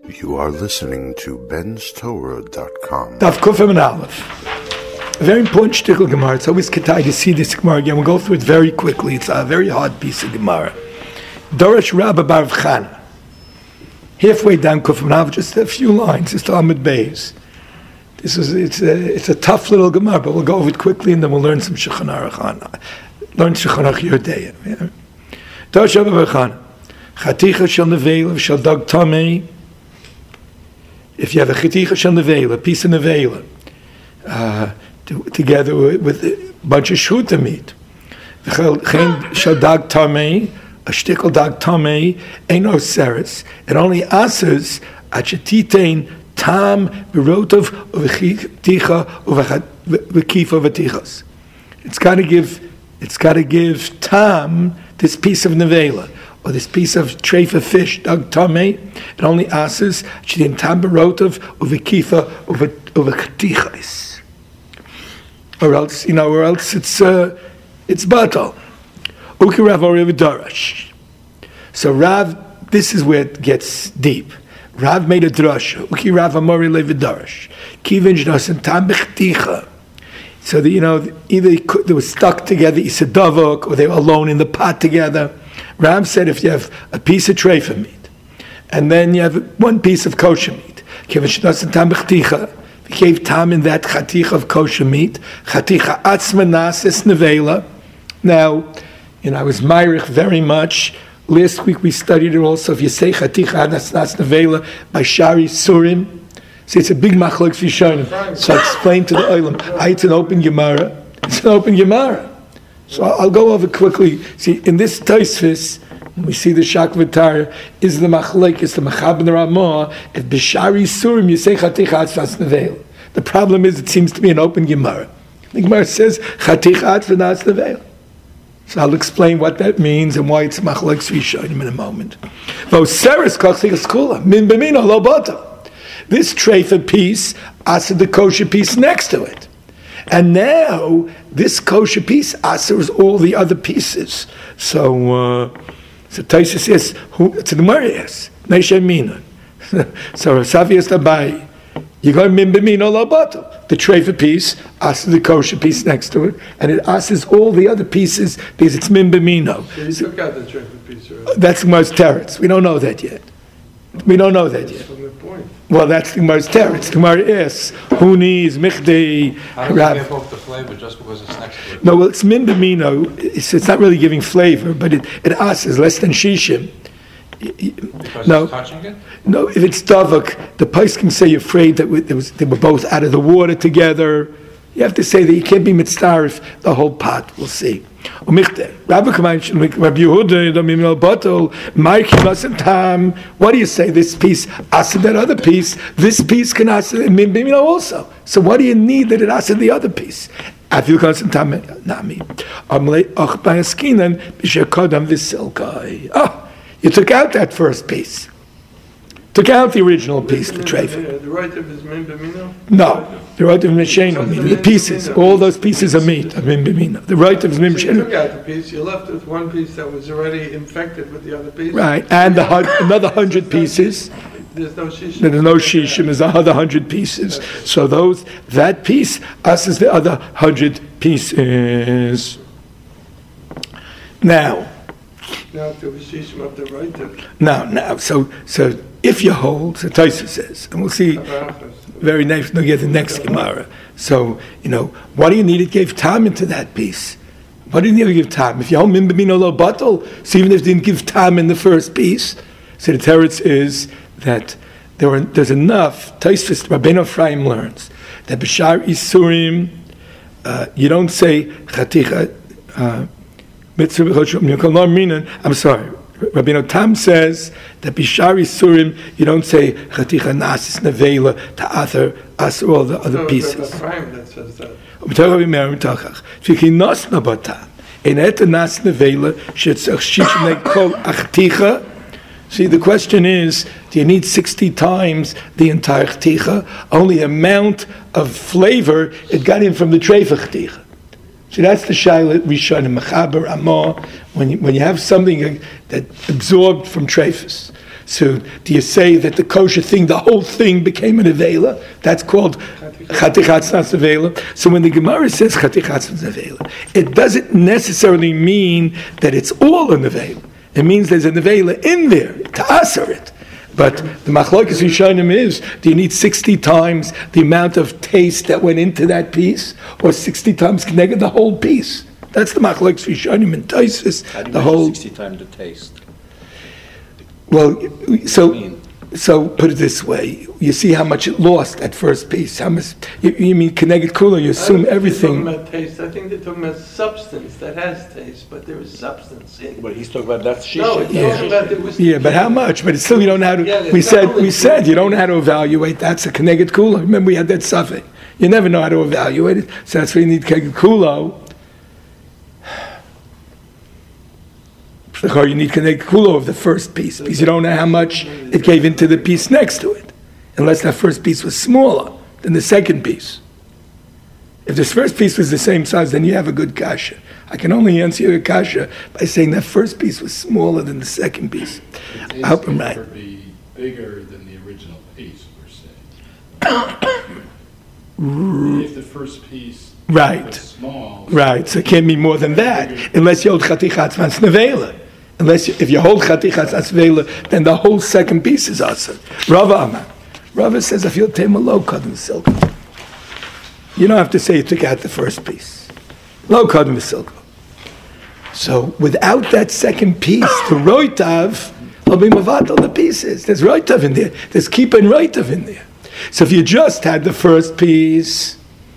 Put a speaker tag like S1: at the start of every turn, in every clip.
S1: You are listening to benstorah.com.
S2: Daf Kufim and Aleph. A very important shtickle Gemara. It's always Ketai to see this Gemara again. We'll go through it very quickly. It's a very hard piece of Gemara. Dorosh Rabba Bar Chana. Halfway down Kufim and Aleph, just a few lines. It's the Amud Beis. It's a tough little Gemara, but we'll go over it quickly and then we'll learn some Shulchan Aruch. Learn Shulchan Aruch Yodea. Dorosh Rabba Bar Chana. Chaticha shel nevela shel dag tamei. If you have a chaticha shel nevela, a piece of nevela, together with a bunch of shchuta meat, v'chein shel dag tamei, a shtickle dag tamei, eino seres. It only asers achetitein tam berotov uv'chaticha uv'kifa v'tichas. It's got to give tam this piece of nevela, or this piece of treifa fish, dag tamei. It only asks shedin tam berotov uvekifa uvekatichas, or else it's batal. Uki Rav Ori v'darash. So Rav, this is where it gets deep. Rav made a drasha. Uki Rav Amori levidarash. Kivin jnasen tam bechticha. So that, either they were stuck together, isadavok, or they were alone in the pot together. Rav said if you have a piece of treifa meat, and then you have one piece of kosher meat, if you gave tam in that chaticha of kosher meat, chaticha atzma nases nevela. Now, I was myrich very much. Last week we studied it also. If you say chaticha nas nevela by Shari Surim, see, it's a big machlok fishonim. So I explained to the olam, it's an open Gemara. It's an open Gemara. So I'll go over quickly. See, in this Tosfos, when we see the Shak V'Tara, is the machlok, is the Machab and Ramah. If b'shari surim you say chaticha atzvas nevel. The problem is it seems to be an open Gemara. The Gemara says chaticha atzvas nevel. So I'll explain what that means and why it's machlok fishonim in a moment. V'oseres kochsikas kula min b'mino lo bata. This treifa piece, asa the kosher piece next to it. And now, this kosher piece answers all the other pieces. So Taisa says, to the Gemara yes, Neisha Mina. So Rasavi is Tabai. You go Mimbamino Labato. The treifa piece answers the kosher piece next to it, and it answers all the other pieces because it's Mimbamino.
S3: So you took out the treifa piece, right?
S2: That's the most teretz. We don't know that yet.
S3: From the point.
S2: Well, that's the most teretz. The Gemara is Huni's Michdei.
S4: How does it give off the flavor just because it's next to it?
S2: No, well, it's min b'mino. It's not really giving flavor, but it asks less than shishim.
S4: Because
S2: No.
S4: it's touching it?
S2: No, if it's davak, the place can say you're afraid that they were both out of the water together. You have to say that you can't be mitzarif the whole pot. We'll see. Rabbi Yehuda, what do you say? This piece asked that other piece. This piece can ask also. So what do you need that it asked the other piece? You took out that first piece. Took out the original piece, the treifa.
S3: The right of is min b'mino?
S2: No, the right of misheno, the pieces, all those pieces of meat, of min b'mino. The right of
S3: So you
S2: misheno.
S3: took out the piece, you left with one piece that was already infected with the other piece.
S2: Right, and another 100 pieces.
S3: There's no shishim.
S2: There's no shishim, there's other 100 pieces. So that piece, us is the other 100 pieces. Now,
S3: If there was shishim of the right of.
S2: now, so if you hold, so Taisa says, and we'll see very nice, no, get the next Gemara. So, what do you need? It gave time into that piece. What do you need to give time? If you hold Mimbamino Lo Batal, so even if you didn't give time in the first piece, so the teretz is that there's enough. Taisvis Rabbeinu Ephraim learns that b'shar isurim you don't say chaticha mitzvah. I'm sorry. Rabbeinu Tam says that b'shar isurim you don't say chaticha nasis nevela to answer all the other pieces.
S3: That says that.
S2: See, the question is, do you need 60 times the entire chticha? Only the amount of flavor it got in from the treifa chticha. See, that's the shayla rishon and mechaber amah when you have something that absorbed from treifas. So do you say that the kosher thing, the whole thing became an avela? That's called chatichatz nas avela. So when the Gemara says chatichatz nas avela, it doesn't necessarily mean that it's all an avela. It means there's an avela in there to asser it. But the machlokes rishonim is, do you need 60 times the amount of taste that went into that piece, or 60 times connected the whole piece? That's the machlokes rishonim and Tosfos.
S5: How do you
S2: the
S5: measure
S2: whole
S5: 60 times the taste?
S2: Well, so put it this way: you see how much it lost at first piece. How much you mean connected cooler? You assume everything.
S3: They're talking about taste. I think they're talking about substance that has taste, but there is substance in it.
S5: But he's talking about that's shisha.
S3: No, it's talking about there was.
S2: Yeah, but how much? But it's still you don't know how to.
S3: Yeah,
S2: we
S3: it's not only
S2: said you don't know how to evaluate. That's a connected cooler. Remember we had that suffix. You never know how to evaluate it. So that's why you need connected cooler. You need connected cooler of the first piece because you don't know how much it gave into the piece next to it, unless that first piece was smaller than the second piece. If this first piece was the same size, then you have a good kasha. I can only answer your kasha by saying that first piece was smaller than the second piece. I hope I'm right.
S6: It would be bigger than the original piece, we're saying. If the first piece was small.
S2: Right, so it can't be more than that, unless you hold chatichatz mas nevela. If you hold chatichatz mas nevela, then the whole second piece is asa. Rava Amar. Rava says, if you'll take a low kaddim silk, you don't have to say you took out the first piece. Low kaddim silk. So without that second piece, the roitav will be mavatal the pieces. There's roitav in there. There's kippah and roitav in there. So if you just had the first piece,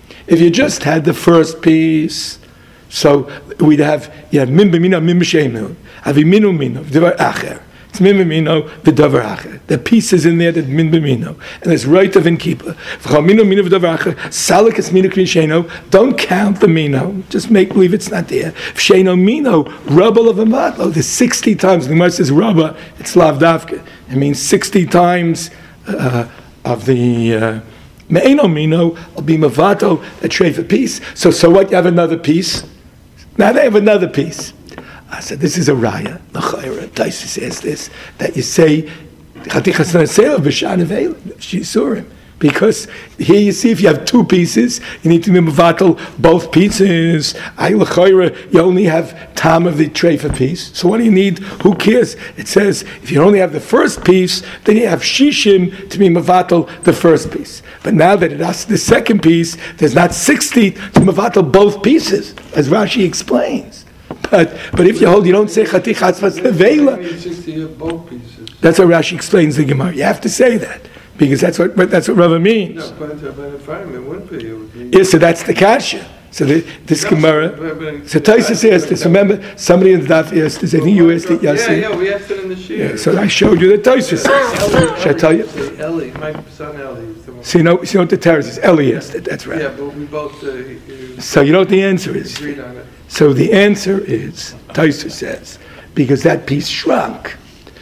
S2: so we'd have min b'mino, min b'sheinu, aviminu mino, v'davar acher. It's min b'mino, v'davar acher. The pieces in there that min b'mino, and there's roitav and kippah. V'chaminu mino v'davar acher. Salik es mino k'v'sheinu. Don't count the mino. Just make believe it's not there. V'sheinu mino, rubble of a matlo. There's 60 times. The Gemara says rubber. It's lav davka. It means 60 times of the. Me'eno mino will be mavato a treifa piece. So what? You have another piece. Now they have another piece. I said this is a raya. L'chayra Tosfos says this that you say chatichas naseilah b'shan avela shisurim, because here you see if you have two pieces you need to be mavato both pieces. L'chayra you only have tam of the treifa piece. So what do you need? Who cares? It says if you only have the first piece, then you have shishim to be mavato the first piece. But now that it asks the second piece, there's not 60 to mavatal both pieces, as Rashi explains. But if you hold, you don't say chatichatz mas nevela.
S3: Both pieces.
S2: That's what Rashi explains the Gemara. You have to say that because that's what Rava means.
S3: No, but if I wouldn't be, it would be.
S2: Yeah, so that's the kasha. So this Gemara. So Tosfos asked this. Remember, somebody in the daf asked this. I think you asked it yesterday.
S3: Yeah, we asked it in the shir.
S2: Yeah, so I showed you the Tosfos says. Should I tell you?
S3: Eli, my son Eli. Is the one.
S2: So you know what the terrorist is. Eli asked it. That's right.
S3: Yeah, but we both
S2: So you know what the answer is.
S3: agreed on it.
S2: So the answer is, Tosfos says, because that piece shrunk.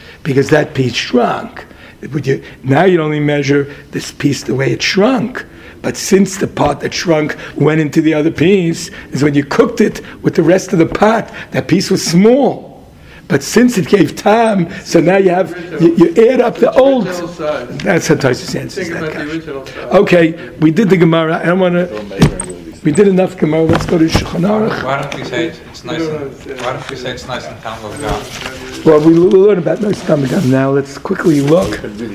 S2: Now you only measure this piece the way it shrunk. But since the part that shrunk went into the other piece, is when you cooked it with the rest of the pot, that piece was small. But since it gave time, so now you have, you add up the old. That's how Tosfos answers
S3: Think
S2: that
S3: about the
S2: question.
S3: original size.
S2: Okay, we did the Gemara. I don't want to. We did enough Gemara. Let's go to Shulchan Aruch.
S4: Why don't we say it's nice and Talmud of God?
S2: Well, we'll learn about Nice Talmud now. Let's quickly look.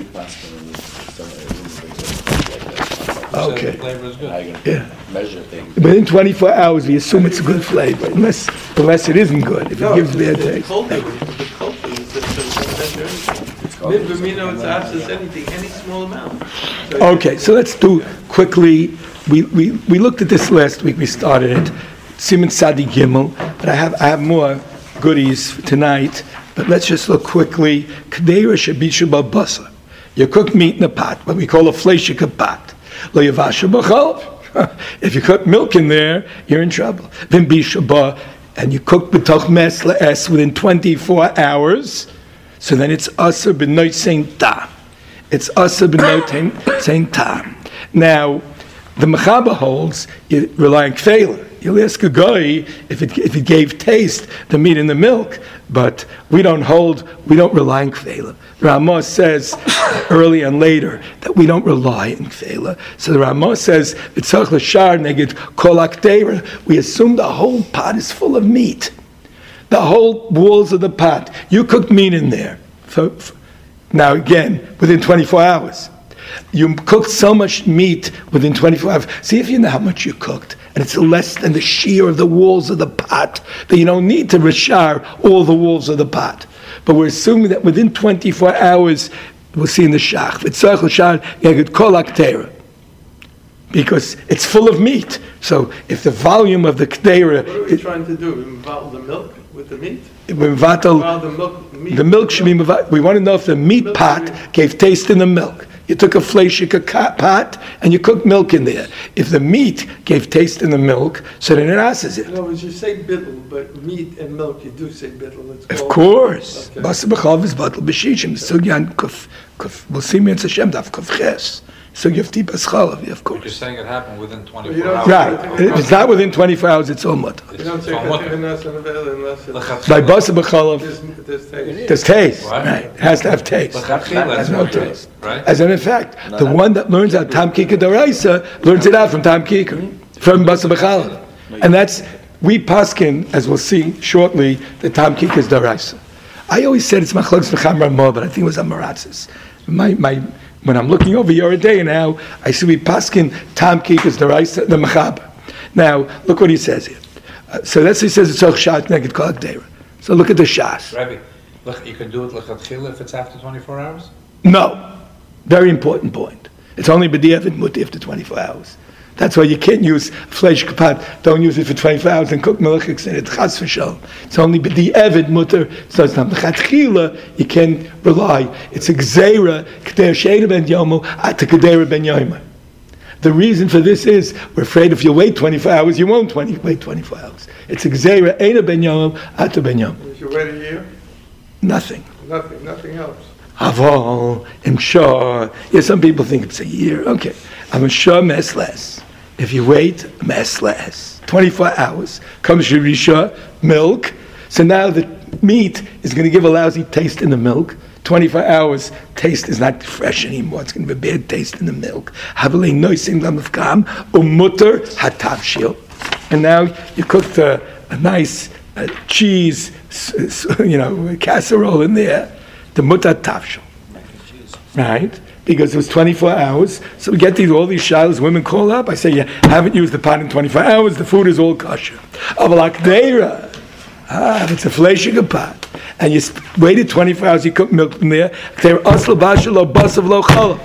S2: Okay.
S4: The flavor is good.
S2: Yeah.
S5: Measure things.
S2: Within 24 hours, we assume it's a good flavor, unless it isn't good. If it gives bad taste.
S3: The culture is that Min b'mino, it's absence anything, any small amount.
S2: Okay, so let's do quickly. We looked at this last week. We started it. Siman Sadi Gimel, but I have more goodies for tonight. But let's just look quickly. Kadeira shabisha babasa. You cook meat in a pot, what we call a fleshika pot. Lo yavasha b'chalb. If you cook milk in there, you're in trouble. Vim bisha and you cook b'toch mes le'es within 24 hours. So then it's aser b'noit sein tam. It's aser b'noit sein tam. Now, the Mechaba holds, you rely on kfela. You'll ask a guy if it gave taste, the meat in the milk, but we don't rely on kfela. Ramah says early and later that we don't rely in Kfela. So the Ramah says, "V'tzarich l'shar neged kol hakdeira." We assume the whole pot is full of meat. The whole walls of the pot. You cooked meat in there. Now again, within 24 hours. You cooked so much meat within 24 hours. See if you know how much you cooked. And it's less than the shear of the walls of the pot. That you don't need to reshar all the walls of the pot. But we're assuming that within 24 hours, we'll see in the shach, because it's full of meat. So if the volume of the k'deira...
S3: What are we trying to do? Involve the milk with the meat?
S2: Involve the milk should be... We want to know if the meat pot gave taste in the milk. You took a fleishik pot and you cooked milk in there. If the meat gave taste in the milk, so then it asks it.
S3: No, you say bittel, but meat and milk, you do say bittel.
S2: Of course. Basa b'chalav is bittel b'shishim. Sugyan kuf. We'll see me in Hashem daf kuf ches. So you have tipas chalav, of course.
S4: You're saying it happened within 24 hours.
S2: Right. If it's not within 24 hours, it's all mutter.
S3: You don't say unless
S2: by basa b'chalav, there's taste.
S4: Right.
S2: Right. It has to have taste.
S4: Has
S2: no taste.
S4: Right?
S2: As in fact, the one that learns out Tam Kikar D'Oraisa learns it out from Tam Kikar, from Basa B'chalav. And that's, we paskin, as we'll see shortly, the Tam Kikar is D'Oraisa. I always said it's Machlokes V'cham Ramah, but I think it was Amaratzis. When I'm looking over your day now, I see we paskin Tam Kikar is D'Oraisa, the Mechaber. Now, look what he says here. So that's what he says, it's all Shat Neged Kol HaKdeira. So look at the Shas.
S4: Rabbi, look, you can do it lechatchila if it's after 24 hours?
S2: No. Very important point. It's only b'diavad muti after 24 hours. That's why you can't use flesh kapat. Don't use it for 24 hours and cook melachik in it. Chas v'shol. It's only b'diavad mutter. So it's not b'chatchila. You can't rely. It's a gzeira k'der she'ena ben yomu at k'der ben yomer. The reason for this is we're afraid if you wait 24 hours, you won't wait 24 hours. It's a gzeira ena ben yomu at ben yomer.
S3: If you wait a year?
S2: Nothing.
S3: Nothing helps.
S2: Aval, I'm sure. Yeah, some people think it's a year. Okay. I'm sure mess less. If you wait, mess less. 24 hours. Comes Shirisha, milk. So now the meat is going to give a lousy taste in the milk. 24 hours, taste is not fresh anymore. It's going to be a bad taste in the milk. Havalei noisim lamavkam, umutter hatavshil. And now you cooked a nice cheese, casserole in there. The mutar tafshel, right? Because it was 24 hours. So we get all these shilas, women call up. I say, you haven't used the pot in 24 hours. The food is all kosher. Aval hakdeira, it's a fleshig pot. And you waited 24 hours, you cooked milk in there. They're asla basha lo basav lo challah.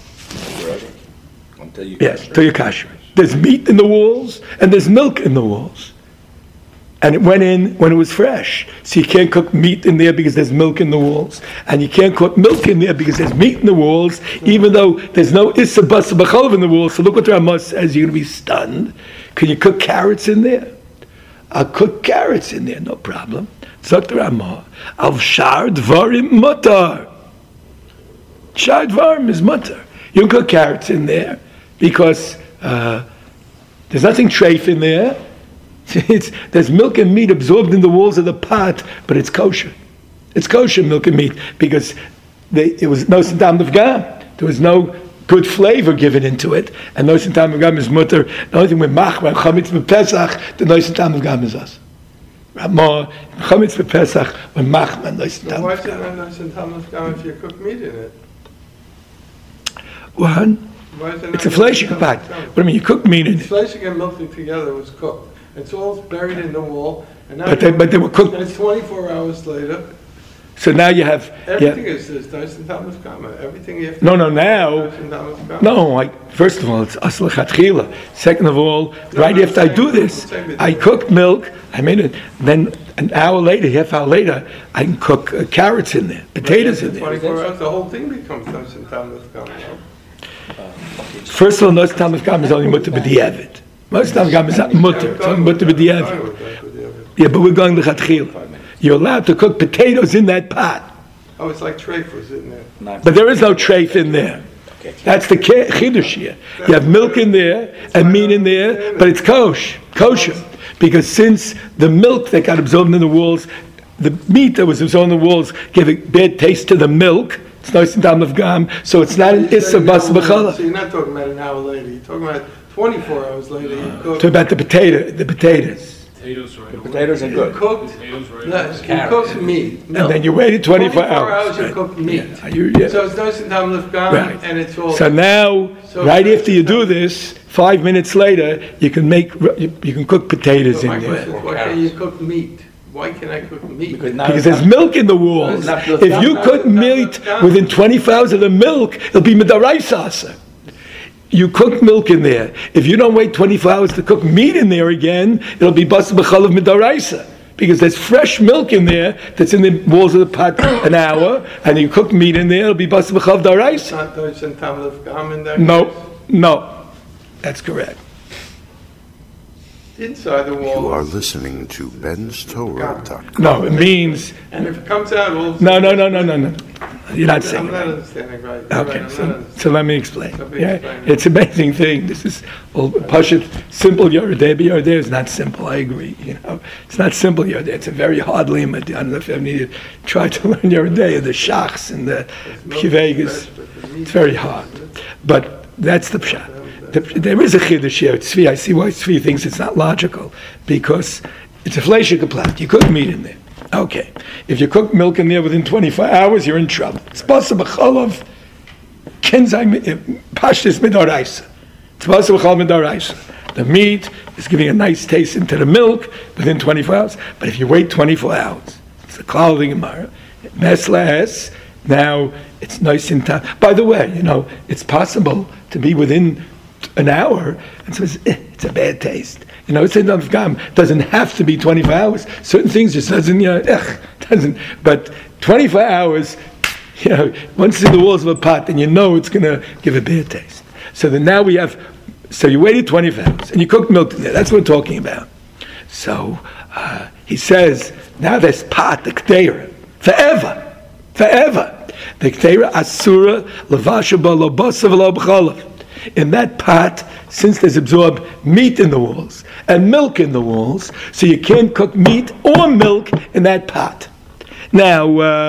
S2: Yes, till you're kosher. There's meat in the walls, and there's milk in the walls. And it went in when it was fresh. So you can't cook meat in there because there's milk in the walls. And you can't cook milk in there because there's meat in the walls, even though there's no issa basa b'chalav in the walls. So look what the Ramah says, you're going to be stunned. Can you cook carrots in there? I'll cook carrots in there, no problem. Zok the Ramah. Al shar dvarim mutar. Shar dvarim is mutar. You can cook carrots in there because there's nothing treif in there. There's milk and meat absorbed in the walls of the pot, but it's kosher. It's kosher milk and meat because it was no sintam of gam. There was no good flavor given into it, and no sintam of gam is mutter. The only thing with machma and chametz b'pesach, the no sintam of gam is us. Ramah, chametz b'pesach, when machma and no sintam.
S3: Why is it not no sintam of gam if you cook meat in it?
S2: What? It's a fleshig pot. What I mean, you cook meat in it.
S3: Fleshig and milk together was cooked. It's all buried in the wall, and now
S2: but they were cooked.
S3: And it's 24 hours later.
S2: So now you have
S3: everything is nice and tamas kama. Everything you have to
S2: now. No, first of all, it's asla chatchila. Second of all, right after I do this, I cook milk. I made it. Then an hour later, half hour later, I can cook carrots in there, potatoes in there.
S3: 24 hours, the whole thing becomes nice and tamas kama.
S2: First of all, nice and tamas kama is only mutter b'diavad. Most of them is not mutter. It's only mutter b'diavad. Yeah, but we're going to chatchila. You're allowed to cook potatoes in that pot.
S3: Oh, it's like treif was in there.
S2: But there is no treif in there. That's the chidush here. You have milk in there and meat in there, but it's kosher. Because since the milk that got absorbed in the walls, the meat that was absorbed in the walls gave a bad taste to the milk, It's nice and down of gam, so it's not an issa bas b'challah.
S3: So you're not talking about an hour later. You're talking about 24 hours later. You cook.
S2: Talk about the potatoes.
S6: Potatoes right away.
S5: Potatoes are good.
S3: You cooked.
S6: Potatoes right
S3: No,
S6: away.
S3: you cooked meat.
S2: And then you waited 24
S3: hours. You
S2: right?
S3: cooked meat.
S2: Yeah.
S3: So it's nice and down of gam,
S2: Right.
S3: and it's all.
S2: So now,
S3: So-
S2: right after you do this, 5 minutes later, you can cook potatoes
S3: So my
S2: in there.
S3: question is, why can't you cook meat? Why can't I cook meat?
S5: Because now
S2: Because there's milk in the walls. If you cook meat within 24 hours of the milk, it'll be midaraisa. You cook milk in there. If you don't wait 24 hours to cook meat in there again, it'll be bas b'chalav midaraisa. Because there's fresh milk in there that's in the walls of the pot an hour, and you cook meat in there, it'll be bas b'chalav
S3: It's
S2: daraisa.
S3: not Deutsch and Tam of gam in that.
S2: No, that's correct.
S3: Inside the wall.
S1: You are listening to Ben'sTorah.com.
S2: No, it means
S3: And if it comes out all.
S2: no. You're not saying
S3: I'm not
S2: that.
S3: understanding right. You're
S2: Okay,
S3: right, I'm not
S2: so
S3: understanding.
S2: let me explain.
S3: Okay,
S2: Yeah,
S3: explain.
S2: it's an amazing thing. This is Pashut, simple Yoredeh, but Yoredeh is not simple. I agree. It's not simple Yoredeh. It's a very hard limud. I don't know if you need to try to learn Yoredeh, the shachs and the kivegas. It's very hard, but that's the pshat. There is a chiddush here. Tzvi, I see why Tzvi thinks it's not logical, because it's a fleishik plat. You cook meat in there. Okay. If you cook milk in there within 24 hours, you're in trouble. It's possible b'chalav kenzai pashtis midoraisa. It's possible b'chalav midoraisa. The meat is giving a nice taste into the milk within 24 hours. But if you wait 24 hours, it's the clothing gemara. Meslas. Now it's nice in time. By the way, it's possible to be within an hour, and so it's a bad taste. It's enough gam. Doesn't have to be 24 hours. Certain things just doesn't. But 24 hours, once it's in the walls of a pot, then it's going to give a bad taste. So then now so you waited 24 hours, and you cooked milk in there. That's what we're talking about. So he says, now this pot, the k'teira, forever. The k'teira asura, levasha ba lo basa v'lo b'chalav. In that pot, since there's absorbed meat in the walls and milk in the walls, so you can't cook meat or milk in that pot. Now,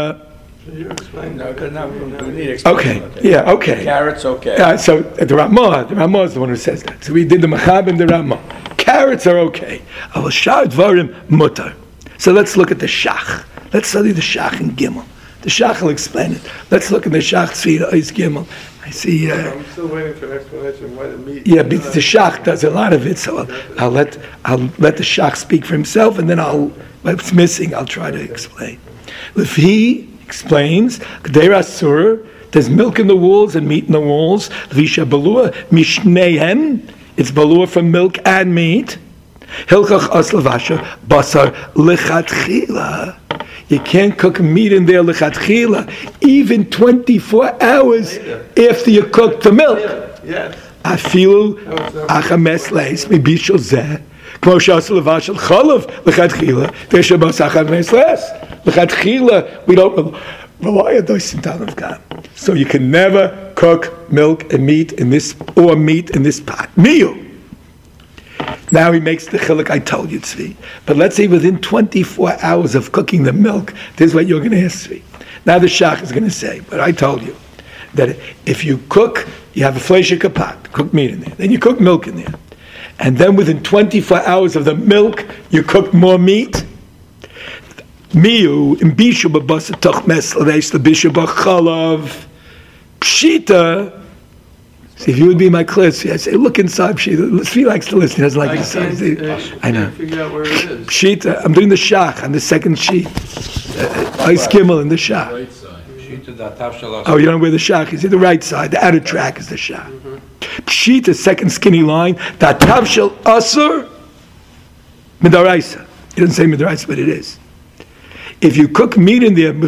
S3: You explain
S5: No,
S3: that.
S5: we need explanation.
S2: okay.
S5: Carrots, okay.
S2: So the Ramah is the one who says that. So we did the Machab and the Ramah. Carrots are okay. Al shar dvarim mutar. So let's look at the Shach. Let's study the Shach in Gimel. The Shach will explain it. Let's look at the Shach Tzvi Ois Gimel. I see.
S3: I'm still waiting for an explanation why the meat.
S2: Yeah, because the Shach does a lot of it, so I'll let the Shach speak for himself, and then what's missing, I'll try to explain. If he explains, K'deir Asur, there's milk in the walls and meat in the walls. Visha balua mishnehem, it's balua from milk and meat. Hilchach aslavasha basar lichatchila. You can't cook meat in there lichatchila, even 24 hours after you cook the milk.
S3: Yes.
S2: Afilu achames leis mibishol zeh. Kmo shas levashel chalav lechatchila. Veshabas achames leis lechatchila. We don't rely on those of God. So you can never cook milk and meat in this pot. Miyu. Now he makes the chiluk I told you, Tzvi. But let's say within 24 hours of cooking the milk, this is what you're going to ask, Tzvi. Now the Shach is going to say, but I told you, that if you cook, you have a fleishik pot, cook meat in there, then you cook milk in there. And then within 24 hours of the milk, you cook more meat. Miu, imbishu babasa toch mes l'veis l'bishu b'chalav. Pshita. See, if you would be in my class, I say, look inside Pshita. He likes to listen. He doesn't like to listen. I know.
S3: Figure out where it is.
S2: Pshita. I'm doing the Shach on the second sheet. Ice Gimel in the Shach.
S6: Right side.
S2: Oh, you don't know where the Shach is? The right side. The outer track is the Shach. Pshita, second skinny line. That tavshel asur midaraisa. It doesn't say midaraisa, but it is. If you cook meat in there,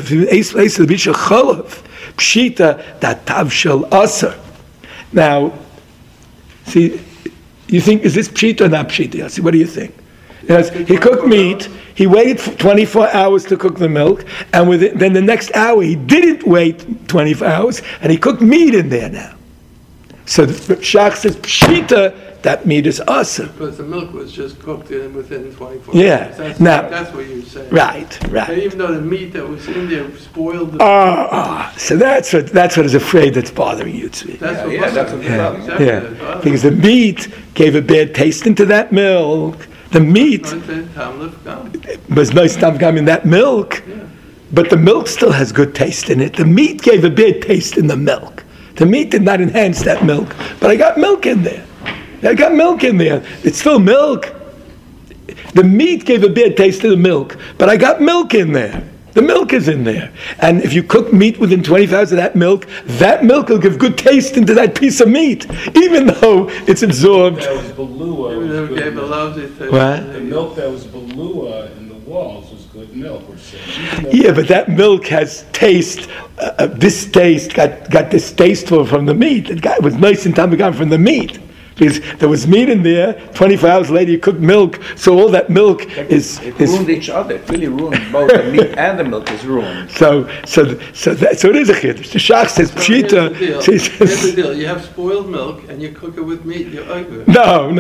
S2: pshita, that tavshel asur. Now, see, you think, is this pshita or not pshita? See, what do you think? Yes, he cooked meat, he waited for 24 hours to cook the milk, and then the next hour he didn't wait 24 hours, and he cooked meat in there now. So the Shach says, Pshita, that meat is awesome.
S3: Because the milk was just cooked within 24
S2: Yeah.
S3: hours. That's,
S2: Now-
S3: that's what you're saying.
S2: Right.
S3: And even though the meat that was in there spoiled the...
S2: So that's what is afraid that's bothering you, Tzvi.
S3: That's what
S5: Yeah, that's what the problem.
S3: Exactly.
S2: Yeah, because the meat gave a bad taste into that milk. The meat was nice tam in that milk, but the milk still has good taste in it. The meat gave a bad taste in the milk. The meat did not enhance that milk, but I got milk in there. It's still milk. The meat gave a bad taste to the milk, but I got milk in there. The milk is in there. And if you cook meat within 24 hours of that milk will give good taste into that piece of meat, even though it's absorbed.
S6: That was Balua.
S3: Gave a lousy taste.
S2: What?
S6: The milk that was Balua in the walls was good milk, we're saying.
S2: Yeah, but that milk has taste, distaste, got distasteful from the meat. It was nice and tamagam from the meat. Because there was meat in there, 24 hours later you cooked milk, so all that milk is
S5: ruined each other. It really ruined both the meat and the milk is ruined.
S2: So it is a chiddush. The Shach says Pshita.
S3: Here's the deal. You have spoiled milk and you cook it with meat. You're over.
S2: No.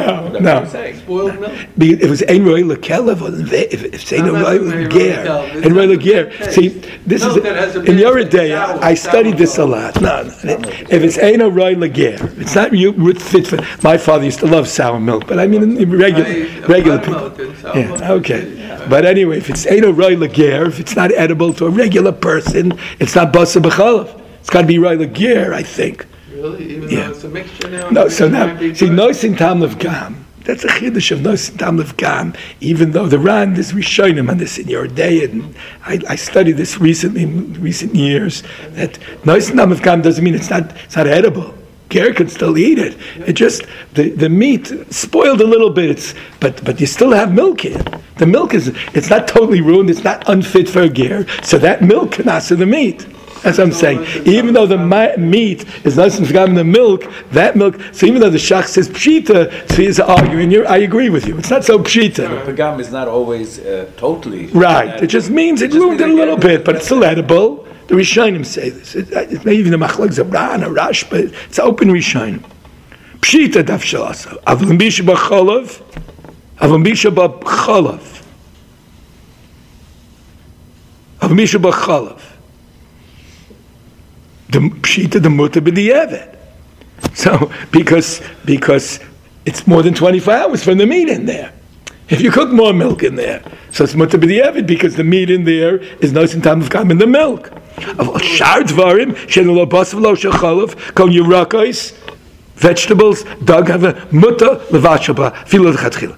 S3: Spoiled milk.
S2: It was ein roy lekelev, if it's ein roy leger, ein roy leger. See, this is in your day. I studied this a lot. No. If it's ein roy leger, it's not fit for. My father used to love sour milk, but I mean in regular people. Yeah, okay. But anyway, if it's ein roy leger, if it's not edible to a regular person, it's not basa b'chalav. It's got to be roy leger, I think.
S3: Really? Even though it's a mixture now?
S2: No, so now, see, nosin tam lev gam. That's a chiddush of nosin tam lev gam. Even though the Ran is rishonim on this in your day, and I studied this recently, in recent years. That nosin tam lev gam doesn't mean it's not edible. Ger can still eat it. It just the meat spoiled a little bit. But you still have milk in it. The milk it's not totally ruined. It's not unfit for a ger. So that milk can answer the meat. That's what I'm saying. Even though the meat is nice and forgotten the milk, that milk. So even though the Shach says pshita, so he's arguing. I agree with you. It's not so pshita.
S5: Pagam is not always totally
S2: right. It just means it ruined it a little bit, but it's still edible. The Rishonim say this. It may even the Machlok Zabran or Rash, but it's open Rishonim. Pshita daf shalasa. Avlam bisha b'cholav. Avlam bisha b'cholav. Avlam bisha b'cholav. The pshita the muta b'di'evet. So because it's more than 24 hours from the meat in there. If you cook more milk in there, so it's muta b'di'evet because the meat in there is nice and tam of kam in the milk. Of shar dvarim she'en lo basav lo shechalav kol yirakos vegetables dog have a muta levashaba filo lechatchila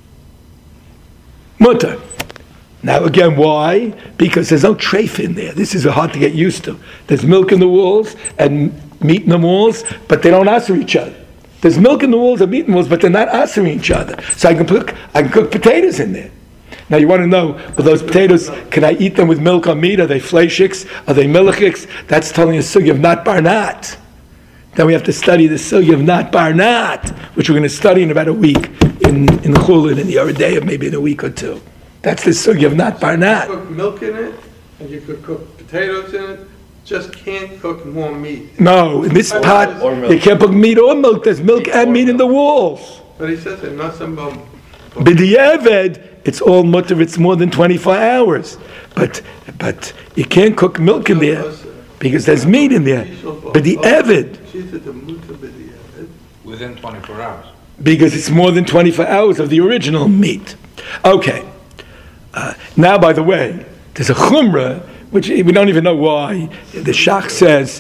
S2: muta. Now again, why? Because there's no treif in there. This is hard to get used to. There's milk in the walls and meat in the walls, but they don't answer each other. There's milk in the walls and meat in the walls, but they're not answering each other. So I can cook potatoes in there. Now you want to know, well, those potatoes, can I eat them with milk or meat? Are they fleishiks? Are they milichiks? That's telling a sugi of not barnat. Then we have to study the sugi of not barnat, which we're going to study in about a week in the Chulin, in the Yoredei, maybe in a week or two. That's the sugi of not barnat.
S3: You cook milk in it, and you could cook potatoes in it. Just can't cook more meat.
S2: No, in this pot, you can't put meat or milk. There's milk and meat in the walls.
S3: But he says it, not some bum.
S2: B'di'eved, it's all mutter, it's more than 24 hours. But you can't cook milk in there because there's meat in there. B'di'eved.
S4: Within 24 hours.
S2: Because it's more than 24 hours of the original meat. Okay. Now, by the way, there's a chumrah, which we don't even know why. The Shach says,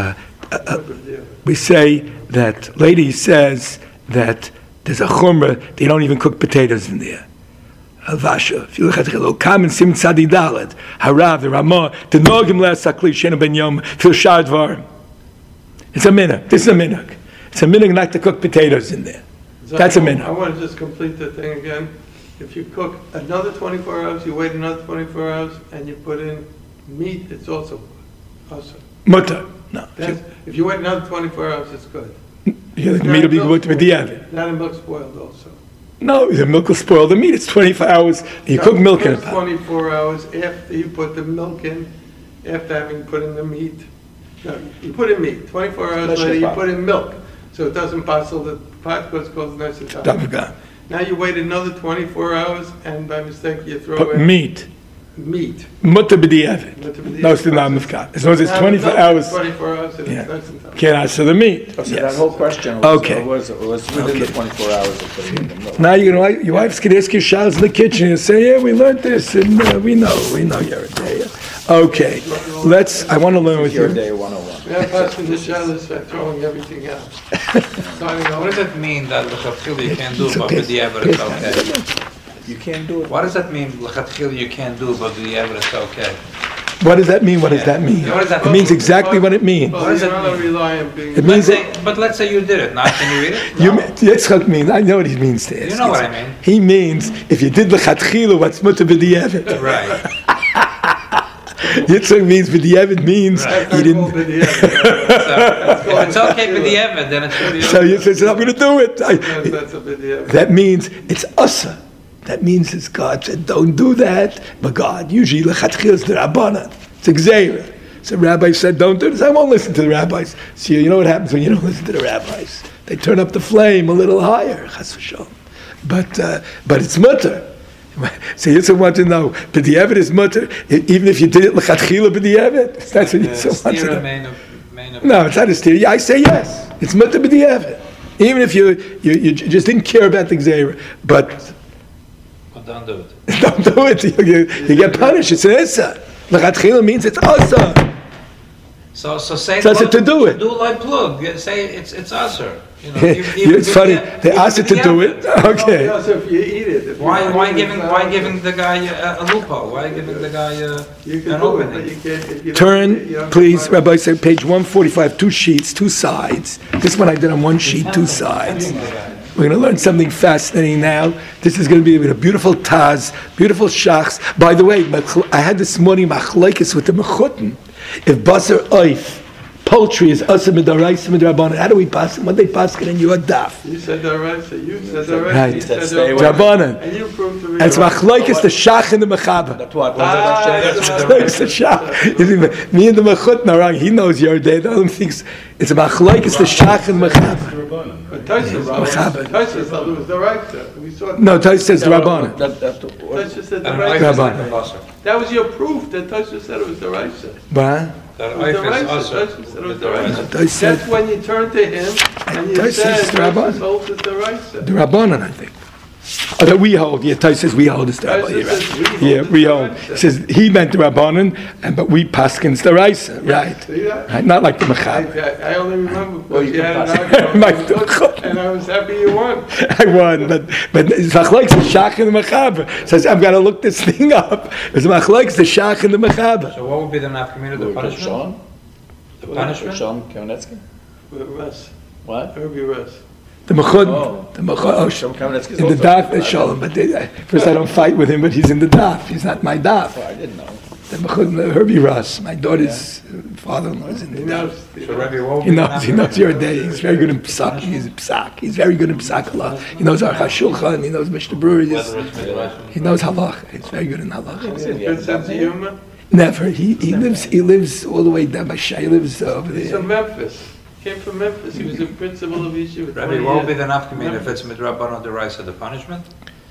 S2: we say that, lady says that there's a chumrah, they don't even cook potatoes in there. Al-Vasha, if you look at the common sim tzadi dalet, harav, the ramah, the nogim le'asakli, shena ben yom, fil shar dvarim. It's a minhag. This is a minhag. It's a minhag not to cook potatoes in there. That's a minhag.
S3: I want to just complete the thing again. If you cook another 24 hours, you wait another 24 hours, and you put in meat, it's also awesome.
S2: Mutter. No.
S3: If you wait another 24 hours, it's good.
S2: Yeah, the meat will be good with the oven.
S3: That milk spoiled also.
S2: No, the milk will spoil the meat. It's 24 hours. You cook milk in it.
S3: 24 hours after you put the milk in, after having put in the meat. No, you put in meat. 24 hours later, you put in milk. So it doesn't bustle the pot goes nice and tough.
S2: Davagan.
S3: Now you wait another 24 hours, and by mistake you throw
S2: Put
S3: in
S2: meat.
S3: meat.
S2: Mutter b'di'evet. No, it's the Namifkat. As long as it's 24 hours.
S3: 24 hours, and
S2: Yeah.
S3: it's nice and tough.
S2: Can't answer the meat.
S5: So that
S2: Yes.
S5: whole question
S2: Okay.
S5: was within the 24 hours of putting in the milk.
S2: Now you're gonna, your wife's gonna ask you showers in the kitchen and say, yeah, we learned this, and we know you're a day. Okay, I want to learn with
S5: Your
S2: you.
S5: day 101.
S3: We have passing the shells, throwing everything out. Signing
S4: What
S3: off.
S4: does that mean that l'chatchila you can't do,
S2: It's
S4: but
S2: okay.
S4: b'di'evet it's okay?
S5: You can't do it.
S4: What does that mean, l'chatchila you can't do, but b'di'evet it's okay?
S2: What does that mean? What does that mean?
S4: Yeah, what does that
S2: It means exactly what it means.
S3: Well,
S4: What does
S3: you're
S4: it
S3: not
S4: mean?
S3: rely on being.
S2: It means that
S4: But let's say you did it. Now, can you read it?
S2: Yitzchak means, I know what he means to ask.
S4: You know what I mean.
S2: He means, if you did l'chatchila, what's mutter b'di'evet?
S4: Right.
S2: Yitzchak means b'di'evet means he didn't.
S4: So, if it's okay b'di'evet, then it should be
S2: So
S4: okay.
S2: Yitzchak says, I'm going to do it.
S3: That's a bit, yeah.
S2: That means it's asa. That means it's God said, don't do that. But God, usually l'chatchila is the Rabbanan. It's a gzeira. So rabbi said, don't do this. I won't listen to the rabbis. So you know what happens when you don't listen to the rabbis? They turn up the flame a little higher. Chas v'shalom. But it's mutter. So Yitzchak wants to know, but the evidence is mutter, even if you did it l'chatchila b'di'evet. That's what Yitzchak wants to
S4: Stira
S2: know.
S4: main of
S2: No, it's not a steer. I say yes. It's mutter b'di'evet. Even if you just didn't care about the gzeira. But
S4: But don't do it.
S2: don't do it. You get punished. It's an issa. L'chatchila means it's asa.
S4: So say
S2: So I said to do it.
S4: Do like plug. Say it's usher. You know,
S2: It's funny. They asked it to do it. Okay.
S3: Also, if you eat it. If you
S4: Why
S3: eat it,
S4: giving the guy a loophole? Why giving the guy
S3: You can
S4: an
S3: do it, but
S4: opening?
S3: you can't. If you don't eat it, you
S2: Turn,
S3: don't
S2: please,
S3: find-
S2: Rabbi said, page 145, 2 sheets, 2 sides. This one I did on 1 sheet, 2 sides. We're going to learn something fascinating now. This is going to be with a beautiful taz, beautiful shachs. By the way, I had this morning machlekes with the mechutin. If basar oif, poultry is asa midaraisa midrabanan, how do we pass it? When they pass it in your daf.
S3: You said that right, so you said that right.
S2: Right.
S3: You said
S5: Stay
S3: that
S5: away.
S3: right.
S2: Drabanan.
S3: And you proved to me.
S2: And it's machlekes the shach and the mechaba.
S5: That's what?
S2: It's the shach. Me and the mechut are wrong. He knows your day. The other thinks it's a machlekes the shach and the mechaba.
S3: But Tosha said it was the right, sir. We saw.
S2: No, Tosh says the rabbanan.
S3: Tosha said the
S4: And
S3: right.
S4: oif is
S3: sir.
S4: like a busser.
S3: That was your proof that Tosha said it was the right, sir.
S2: But
S4: That
S3: It was the
S4: oif
S3: right,
S4: is
S3: sir.
S4: usher.
S3: Tosha said it was the right, sir.
S2: Tosh said
S3: That's when you turn to him and you
S2: Tosha
S3: said
S2: says the rabbanan.
S3: Tosha's hold is the right, sir.
S2: The Rabbanan, I think. Oh, that we hold. Yeah, Tosh says we hold is the
S3: Tosha
S2: Rabbanan.
S3: says we hold
S2: Yeah,
S3: is
S2: we
S3: the
S2: hold.
S3: right,
S2: He
S3: sir.
S2: says he meant the Rabbanan, but we paskin's the Raisa. Right.
S3: See that?
S2: Right. Not like the Mechab.
S3: I only remember
S5: Well,
S3: because
S5: you
S3: you had
S5: can
S3: an
S5: pass
S3: argument.
S2: Mike Duchot.
S3: And I was happy you won.
S2: I won, but it's machlekes the shach and the Mechab. Says I'm gonna look this thing up. It's machlekes the shach and the Mechab.
S4: So what would be the nafkamina, the punishment?
S5: Sean?
S4: The punishment?
S5: Sean Kamenetsky?
S3: With Russ,
S5: What?
S3: Herbie Russ.
S2: The Mechud.
S5: Oh.
S2: The Mechud. Oh,
S5: Sean Kamenetsky is
S2: in the
S5: also-
S2: daf, it's Shalom. But first, I don't fight with him, but he's in the daf. He's not my daf.
S5: Oh, I didn't know.
S2: The Mechud, Herbie Russ, my daughter's father-in-law, is in the
S3: He
S2: daf.
S3: knows.
S4: So Rabbi, what would
S2: He
S4: be the
S2: knows your
S4: nafkamina?
S2: day. He's very good in psak. He's a psak. He's very good in psak Allah. He knows our Hashulchan. He knows Mishnah Brewery.
S4: Whether it's midrash.
S2: He knows halach. He's very good in halach.
S3: Good sense of humor.
S2: Never. He lives all the way down by Shai. He lives over
S3: He's
S2: there.
S3: from Memphis. Came from Memphis. He was a principal of Yeshiva.
S4: Rabbi, what would be the nafkamina if it's midrabban or the raisa, the punishment?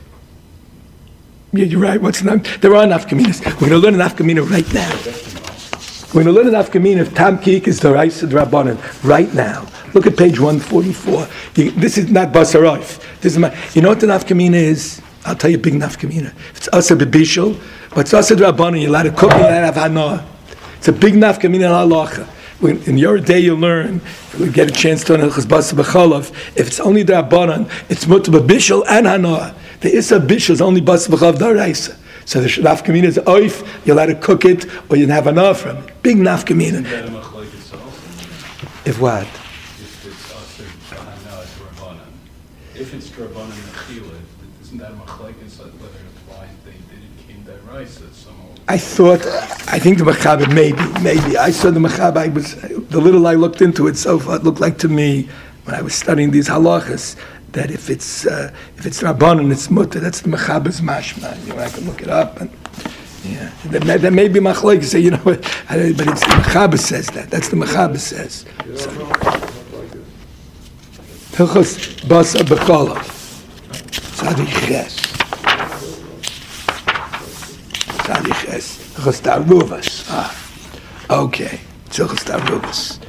S2: Yeah, you're right. What's the There are nafkaminas. We're going to learn an nafkamina right now. We're going to learn an nafkamina if Tamkik is the Raisa Drabanan right now. Look at page 144. This is not Basarayf. This is you know what the nafkamina is? I'll tell you a big nafkamina. It's Asa Bibishal, but it's Asa Drabanan. You're allowed to cook, you're allowed to have hana. It's a big nafkamina in halacha. In your day you learn, if you get a chance to learn Hilchos Basa B'chalav, if it's only Drabanan, it's Mutar Bibishal and hana. The Issa Bishal is only Basa B'chalav Daraisa. So the nafkamina is oif, you're allowed to cook it, or you can have enough from it. Big nafkamina. If what?
S6: If it's Drabanan Mechila, isn't that a machlekes whether it applies, they did it came deraisa somehow?
S2: I think the Mechaber, maybe. I saw the Mechaber, the little I looked into it so far, it looked like to me, when I was studying these halachas, that if it's Rabbanan, it's Mutter, that's the Mechaber's mashma. You know, I can look it up, and yeah, that may be machlek. Say, you know, but it's the Mechaber says that. That's the Mechaber says. So, Hilchos Basa B'Cholov. Tzadiches. Hilchos Taruvas. Okay. Hilchos Taruvas.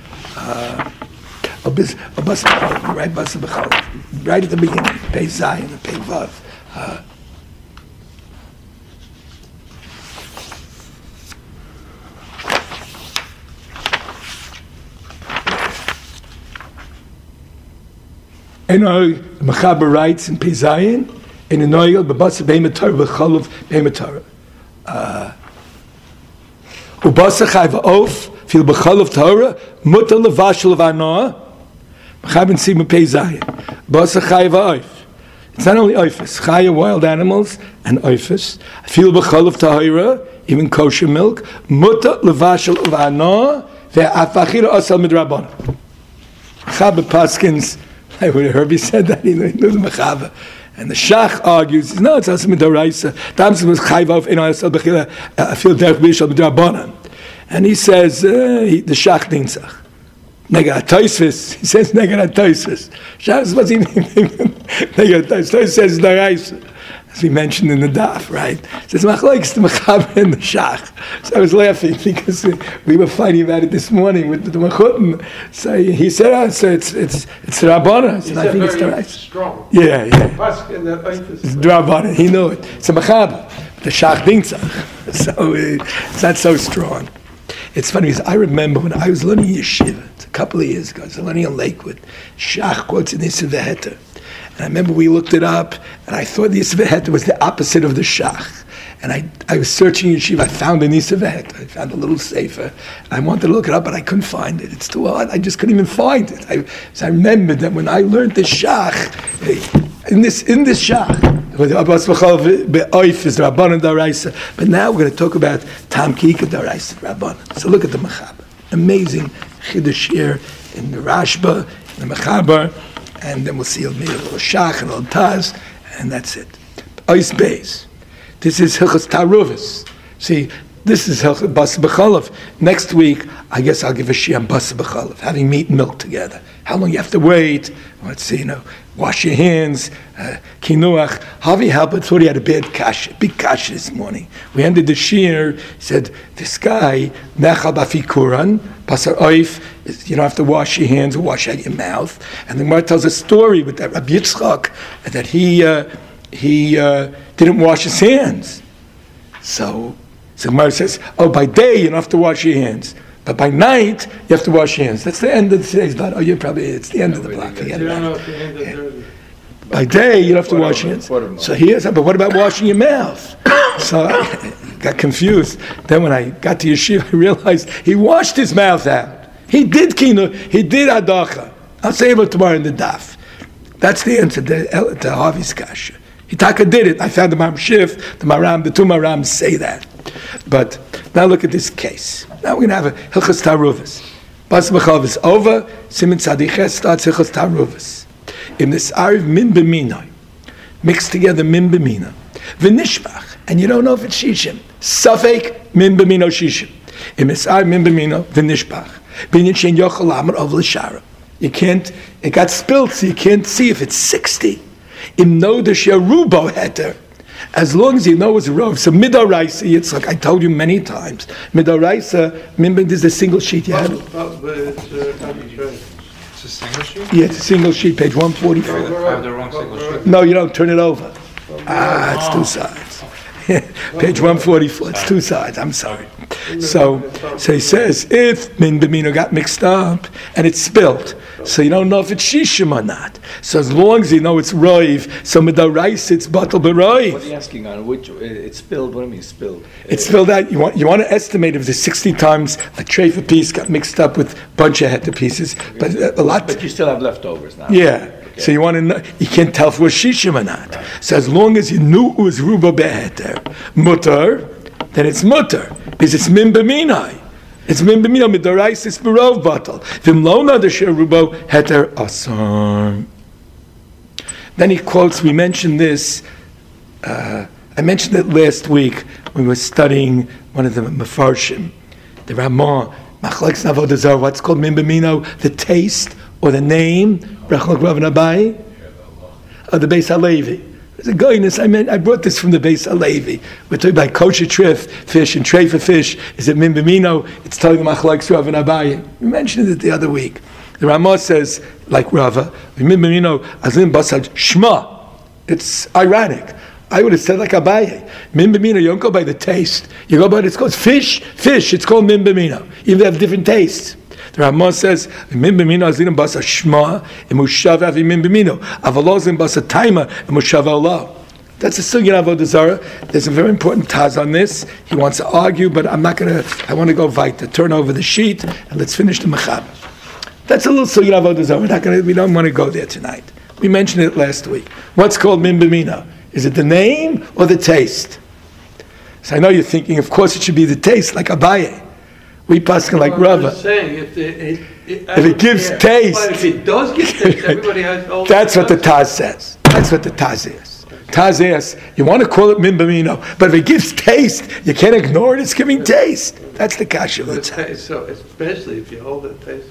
S2: Basa B'Cholov. Right, Basa B'Cholov. Right at the beginning. Pei Zayin and Pei Vav. And the Mechaber writes in Pei Zayin, in the Noyel, B'Basa B'Hema Torah, B'Cholov B'Hema Torah. U'Basa Chai V'Of, Fil B'Cholov Torah, Muta Levashel V'Anoah, Mechaber Tzim Pei Zayin. Basa Chai V'Of. It's not only Oifus, Chai wild animals, and Oifus. Fil B'Cholov Torah, even kosher milk, Muta Levashel V'Anoah, Ve'afachir Asal Midrabanan. Mechaber Paskins, I would have heard he said that, he knew the Mechaber. And the Shach argues, no, it's also Midaraisa. And he says, the Shach Dinsach. Negad Toisvis, he says Negad Toisvis. Shach was even Negad Toisvis. Toisvis says Daraisa, as we mentioned in the Daf, right? It says Machlokes the Mechaber and the Shach. So I was laughing because we were fighting about it this morning with the Mechutin. So he said, so it's Rabbana. So I think it's Daraisa.
S3: Strong.
S2: Yeah.
S3: It's
S2: Drabanan, he knew it. It's a Mechaber, the Shach Dintzach. So it's not so strong. It's funny because I remember when I was learning Yeshiva, it's a couple of years ago, I was learning in Lakewood, Shach quotes in Yisrael Veheter. And I remember we looked it up, and I thought the Yisrael Veheter was the opposite of the Shach. And I was searching Yeshiva, I found an Yisrael Veheter, I found a little sefer. I wanted to look it up, but I couldn't find it. It's too hard, I just couldn't even find it. So I remembered that when I learned the Shach, in this Shach, but now we're going to talk about Tam Kika Daraisa Rabbanan. So look at the Mechaber. Amazing Chiddush here in the Rashba, in the Mechaber, and then we'll see a little Shach and a little Taz, and that's it. Ois Beis. This is Hilchos Taruvas. See, this is Hilchos Basa B'Cholov. Next week, I guess I'll give a Shia on Basa B'Cholov, having meat and milk together. How long you have to wait? Let's see, wash your hands, kinuach. Havi Halbert thought he had a big kasha this morning. We ended the shir, he said, this guy, Nechal Bafikuran, Pasar Oif, you don't have to wash your hands or wash out your mouth. And the Gemara tells a story with that Rabbi Yitzchak, that he didn't wash his hands. So Gemara says, by day you don't have to wash your hands. But by night, you have to wash your hands. That's the end of today's block. It's the end of the block. By day, you don't have to wash your hands. So but what about washing your mouth? So I got confused. Then when I got to Yeshiva, I realized he washed his mouth out. He did kinu, he did adacha. I'll say about tomorrow in the daf. That's the answer to Harvey's kasha. Hitaka did it. I found the Maram Shif, the two Marams say that. But now look at this case. Now we're going to have a Hilchos Taruvas. Basa B'Cholov is over. Siman Tzadiches starts Hilchos Taruvas. In this Ariv Min B'Minoi, mixed together Min B'Mina, V'Nishbach, and you don't know if it's Shishim. Safek Min B'Mino Shishim. In this Ariv Min B'Mino, V'Nishbach. Binyan Shein Yochel Amar of L'Shara. You can't, it got spilled, so you can't see if it's 60. Im no the Sherubo Heter. As long as you know it's a rov. So Midoraisa, it's like I told you many times. Midoraisa, remember there's a single sheet you have.
S3: It's
S4: a single sheet?
S2: Yeah, it's a single sheet, page 144.
S4: I have the wrong single sheet.
S2: No, you don't, turn it over. It's two sides. Page 144, it's two sides, I'm sorry. So he says, if Min B'Mino got mixed up and it's spilled, so you don't know if it's Shishim or not. So as long as you know it's Roiv, so Midoraisa it's Batal B'Roiv.
S5: What are you asking on? Which, it's spilled, what do you mean spilled?
S2: It's spilled out, you want to estimate if there's 60 times a treifa piece got mixed up with a bunch of heter pieces, but a lot.
S5: But you still have leftovers now.
S2: Yeah. Okay. So you want to know, you can't tell if it was Shishim or not. Right. So as long as you knew it was Ruba Beheter, Mutter, then it's Mutter, because it's Min B'Minai. It's Min B'Minai, Midoraisa, it's Berov Batal. V'mlona the Sherubo Heter Asar. Then he quotes, we mentioned this, I mentioned it last week when we were studying one of the Mefarshim, the Ramah, Machlekes Avodah Zarah, what's called Min B'Mino, the taste or the name, Rechel Rav Abaye, of the Beis Halevi. There's a goyness. I brought this from the Beis Halevi. We're talking about kosher fish and treifa fish. Is it min b'mino? It's telling the machlokes Rav and Abaye. We mentioned it the other week. The Ramah says, like Rava, min b'mino azlim basad shma. It's ironic. I would have said like Abaye. Min b'mino, you don't go by the taste. You go by it's called fish. It's called min b'mino. Even they have different tastes. The Ramah says, "Min b'mino azlim basa shma emushav avi min b'mino avalozim basa taima emushav Allah." That's a sugya avodah zarah. There's a very important taz on this. He wants to argue, but I'm not going to. I want to go weiter. Turn over the sheet and let's finish the mechab. That's a little sugya avodah zarah. We don't want to go there tonight. We mentioned it last week. What's called min b'mino? Is it the name or the taste? So I know you're thinking, of course, it should be the taste, like Abaye. We paskin like Rava.
S3: Saying if
S2: it gives taste.
S3: But if it does give taste, everybody has.
S2: That's what the Taz says. That's what the Taz is. Taz is, you want to call it min b'mino, but if it gives taste, you can't ignore it. It's giving taste. That's the kasha of the Taz.
S3: So especially if you hold it taste.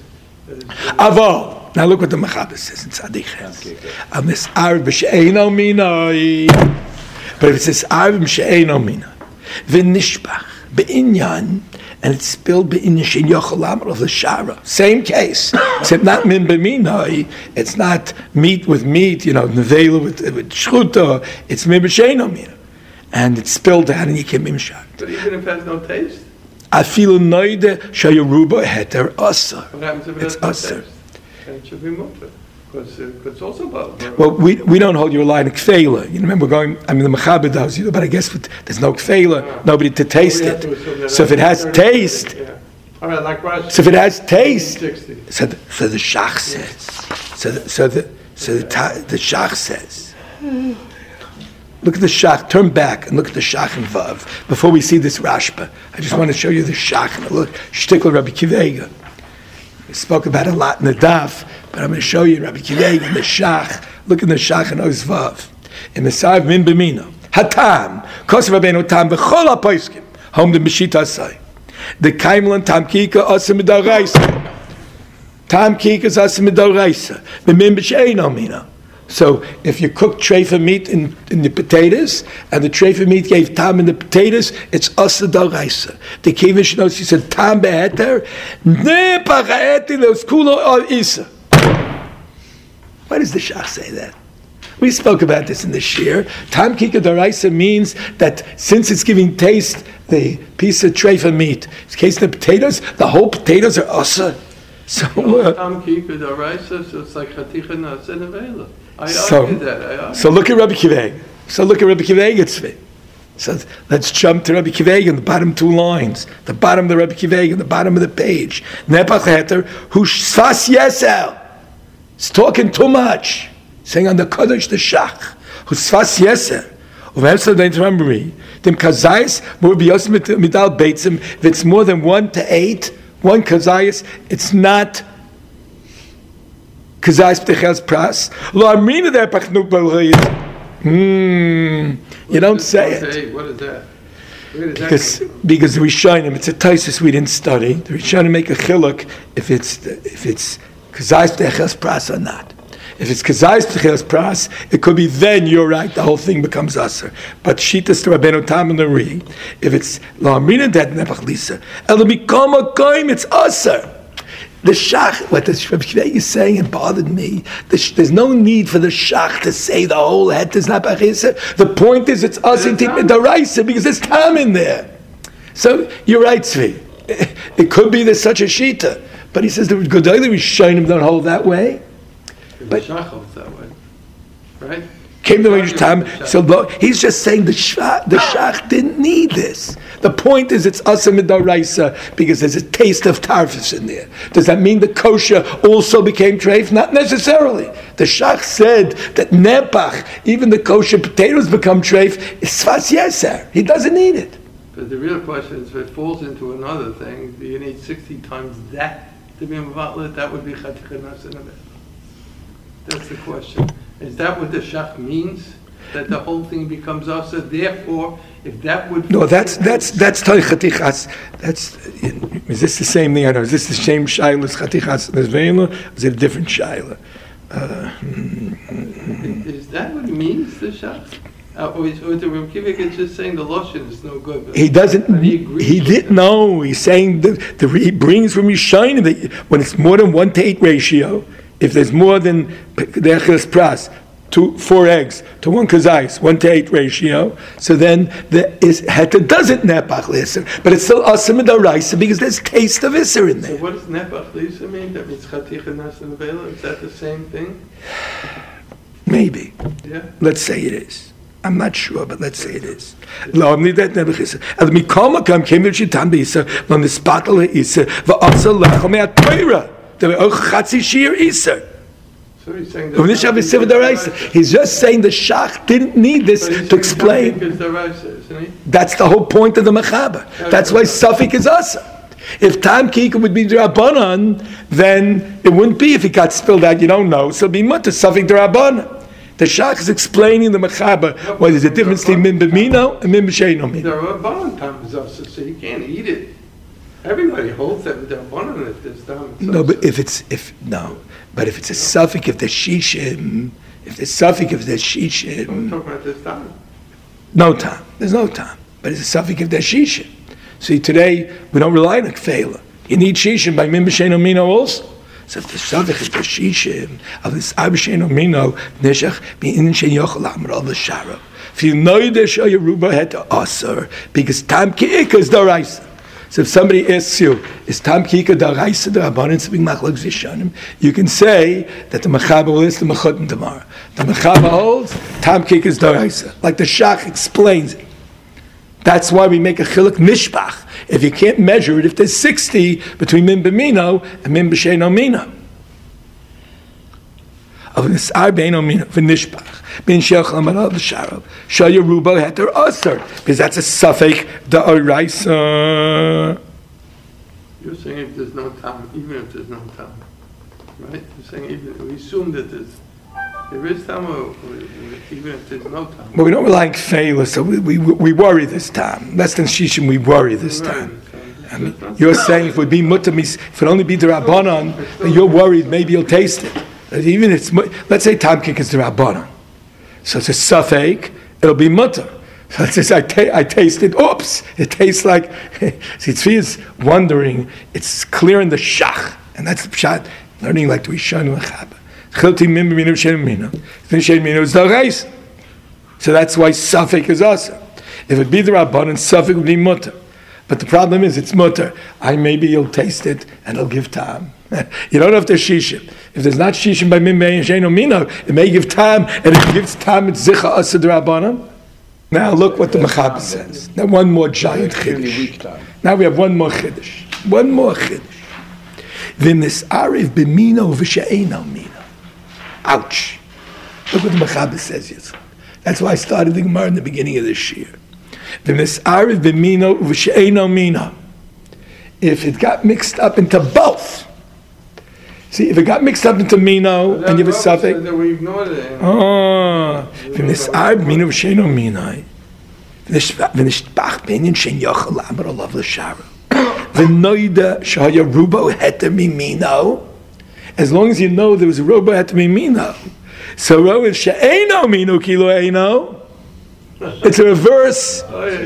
S2: Avo. Now look what the Mechaber says in Tzadikhes. Amis'ar b'she'eino minoi. But if it says ar b'she'eino minoi, v'nishbach be'inyan, and it's spilled be'inyan she'in yochel amar of the shara. Same case, except not min b'minoi. It's not meat with meat, nevela with shchuta. It's min b'she'eino minoi, and it's spilled out, and you can't be mishar.
S3: But even if it has no taste.
S2: Afilu noide shayaruba heter asa.
S3: What happens if it has no taste? And it should be mutter. Because it's also about.
S2: Well, we don't hold your line of kfela. You remember the Mechaber does, but I guess there's no kfela, nobody to taste it. So if it has taste,
S3: all right, like Rashi.
S2: So if it has taste, so the Shach says. So the Shach says. Look at the Shach. Turn back and look at the Shach and Vav before we see this Rashba. I just want to show you the Shach and look Shtikl Rabbi Kivega. We spoke about it a lot in the Daf, but I'm going to show you Rabbi Kivega and the Shach. Look at the Shach and Oz Vav. In the Sav Min B'mino. Hatam. Kos Rabbeinu Tam B'chol HaPoiskim. Home the Meshita Asai. The Kaimlan Tam Kika Asa Midoraisa. Tam Kika is Asa Midoraisa. B'min B'she'eino Mina. So if you cook treifa meat in the potatoes, and the treifa meat gave tam in the potatoes, it's asa d'oraisa. The Kivish knows, he said, tam be'eter, ne pacha'eti le'oskulo or isa. Why does the Shach say that? We spoke about this in the Shir. Tam kika d'oraisa means that since it's giving taste, the piece of treifa meat, in case the potatoes, the whole potatoes are asa. So
S3: tam kika d'oraisa, so it's like chaticha nasa nevela. I argue that.
S2: So look at Rabbi Kiveg. So let's jump to Rabbi Kiveg in the bottom two lines. The bottom of the Rabbi Kiveg in the bottom of the page. Nepach heter hu sfas yesel. It's talking too much. Saying on the Kodesh the Shach. Hu sfas yesel. Uvemsa don't remember me. Dem kazayis more biyos midal beitzim. If it's more than 1 to 8, one kazayis, it's not Kazayis P'techas Pras. Lo Amrina there Pachnuk Balchayis. You don't say it.
S3: What is that?
S2: Because the Rishonim, it's a Taisus we didn't study. The Rishonim make a chiluk if it's Kazayis P'techas Pras or not. If it's Kazayis P'techas Pras, it could be then you're right. The whole thing becomes Aser. But Shitas to Rabbeinu Tam and the Ri. If it's Lo Amrina that Nepach Lisa, Elo Mikom Akoim, it's Aser. The Shach, what the Rabbi Kiveg is saying, it bothered me. There's no need for the Shach to say the whole het is not b'chisa. The point is, it's us in the Raisa because there's time in there. So you're right, Tzvi. It could be there's such a shita, but he says the Gedolei Rishonim don't hold that way.
S3: But the Shach holds that way, right?
S2: Came the Rosh time, so he's just saying the Shach didn't need this. The point is it's asa midoraisa because there's a taste of tarfus in there. Does that mean the kosher also became treif? Not necessarily. The Shach said that nepach, even the kosher potatoes become treif, is sfas yeser. He doesn't need it.
S3: But the real question is, if it falls into another thing, do you need 60 times that to be mevatlet? That would be chaticha nasa nevela. That's the question. Is that what the Shach means? that the whole thing becomes asa. Therefore, if that would
S2: No, that's Toy Chatichas. Is this the same thing? I don't know. Is this the same Shaila as Chatichas Nezveila? Is it a different Shaila?
S3: Is that what it means, the shach? Or the Reb Kiva is just saying the lotion is no good.
S2: He doesn't.
S3: But he agrees
S2: He
S3: with
S2: didn't
S3: it.
S2: know. He's saying he brings from Yishayim that when it's more than 1-to-8 ratio, if there's more than the Echeles Pras, 4 eggs to 1 kazais, 1-to-8 ratio, so then the heta doesn't nepach l'isser, but it's still asim d'oraisa because there's taste of isser in
S3: So
S2: there.
S3: what does nepach lisa mean? That means chaticha nasan vela? Is that the same thing?
S2: Maybe.
S3: Yeah.
S2: Let's say it is. I'm not sure, but let's say it is. Lo, I'm that never chisa. And mi kol makam came to shitam b'isa, lo nispatel ha'isa, v'asa lechom ha'toira. The chatzi shir isa.
S3: So he's saying
S2: He's just saying the Shach didn't need this to explain. That's the whole point of the Mechaber. That's why Safik is Asa. If Tam Kika would be Drabanan, then it wouldn't be if it got spilled out, you don't know. So it'd be Mutter Safik Drabanan. The Shach is explaining the Mechaber why there's a difference between Min B'mino and Min B'sheino
S3: The
S2: Mino.
S3: Rabbanan Tam is Asa, so you can't eat it. Everybody holds that with the Rabbanan at this time.
S2: No, but if it's a Safik, if the Shishim, if the Safik, if the
S3: I'm
S2: Shishim,
S3: talking about this time.
S2: no time. There's no time. But it's a Safik if there's Shishim. See, today, we don't rely on a Kfela. You need Shishim by Min B'sheino Mino also. So if the Safik is the Shishim, of this B'sheino Mino, Neshach, B'in Shen Yochel Amar Al V'Sharo. If you know the Shoya Ruba had to Asar, because Tam Ki'ika is the Raisa. So if somebody asks you, is Tam Kika Daraisa the Rabbanan Tzvig Machlok Zishanim? You can say that the Mechaber will list the Mechutim tomorrow. The Mechaber holds Tam Kika is Daraisa, like the Shach explains it. That's why we make a Chiluk Mishpach. If you can't measure it, if there's 60 between Min B'mino and Min B'sheino Mino. Of Nis'ar Beino Mino, V'nishpach. Bin Sheach Lamar V'Sharov. Shoya Rubo Heter Aser. Because that's a Safek Da'oraisa.
S3: You're saying if there's no time, even if there's no time, right? You're saying even, we assume that there is time, or even if there's no time.
S2: But we don't rely on Kfeila, so we worry this time. Less than Shishim, we worry this time. I mean, you're saying if it would be Mutter, if it would only be the Rabbanon, then you're worried maybe you'll taste it. Even if it's, let's say Tam Kik is the Rabbanon. So it's a Safek, it'll be Mutter. So it says, I taste it, oops, it tastes like, see, Tzvi is wondering, it's clear in the Shach, and that's the Pshat, learning like the Rishon L'chaba. Chilti Mim B'mino B'sheino Mino, B'sheino Mino is the Reis. So that's why Safek is Asa. If it be the Rabbanon, Safek would be Mutter. But the problem is, it's Mutter. Maybe you'll taste it, and it'll give time. You don't know if there's Shishim. If there's not Shishim by Mim B'sheino Mino, it may give time, and if it gives time, it's Zicha Asa the Rabbanon. Now look what the Mechaber says. Now one more giant Chiddush. Now we have one more Chiddush. One more Chiddush. V'nis'ariv b'mino v'she'eino mino. Ouch. Look what the Mechaber says. Yes. That's why I started the Gemara in the beginning of this year. V'nis'ariv b'mino v'she'eino mino. If it got mixed up into both. See, if it got mixed up into Mino and you have a suffix.
S3: We ignored it.
S2: Oh, v'nis'ariv b'mino v'she'eino mino. V'nishbach b'inyan she'n yochel amar olav l'shara. V'noida sh'haya rubo heter mimino. As long as you know there was a rubo heter mimino. So ro is she'eino mino kilo eino. It's a reverse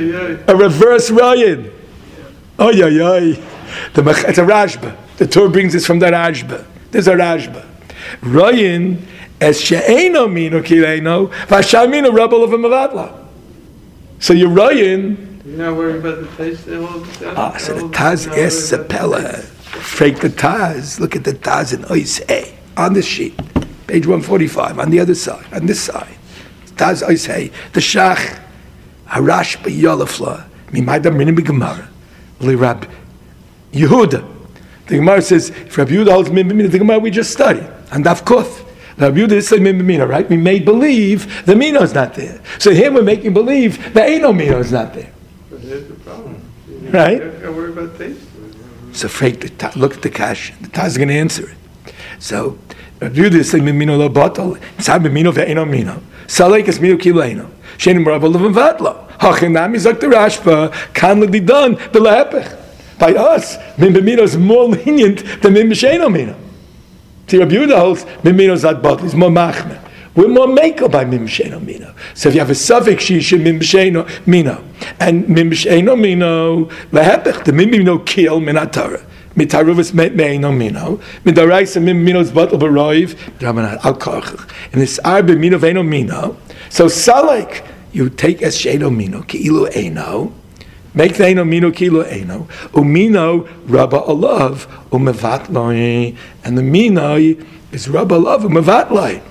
S2: rayid. Oh yeah. It's a Rashba. The Torah brings this from the Rashba. There's a Rashba. Rayin as she'eino mino kileino v'ashamino rabel of a mavadla. So you're Rayin.
S3: You're not worried about the taste of all of that?
S2: So the Taz es sepela. Freak the Taz. Look at the Taz in Ois A on the sheet, page 145 on the other side, on this side. Taz Ois A. The Shach Harash b'Yolafla mimayda minim b'Gemara l'Rab Yehuda. The Gemara says, if Rabbi Yehuda holds Min B'mina, the Gemara we just studied, and Daf Kuf. Rabbi Yehuda is saying Min B'mina, right? We made believe the Mino is not there. So here we're making believe the Eino Mino is not there.
S3: But here's the problem.
S2: Right?
S3: You don't worry about taste.
S2: So look at the Kash. The Taz is going to answer it. So Do this thing mimino lo batal. Inside mimino ve'eno mino. Salek is mino kileino. Shenim rabba levin vatlo. Hachinami zok the Rashba can be done the lepech. By us, mimino is more lenient than mimisheno mino. See, Rabbi Yehuda holds mimino zat batal is more machme. We're more makel by mimisheno mino. So if you have a suffix shishim mimisheno mino and mimisheno mino lehepech, the mimino kill minatara. Mitaruvus meino mino, midaraisa mino's batal baroiv, dramanat al karchach. And this arbe mino veino mino. So salek, you take as sheno mino, ki'ilu eino, make the eino mino ki'ilu eino, umino rabba alav, umevatloi, and the mino is rabba alav, umevatloi.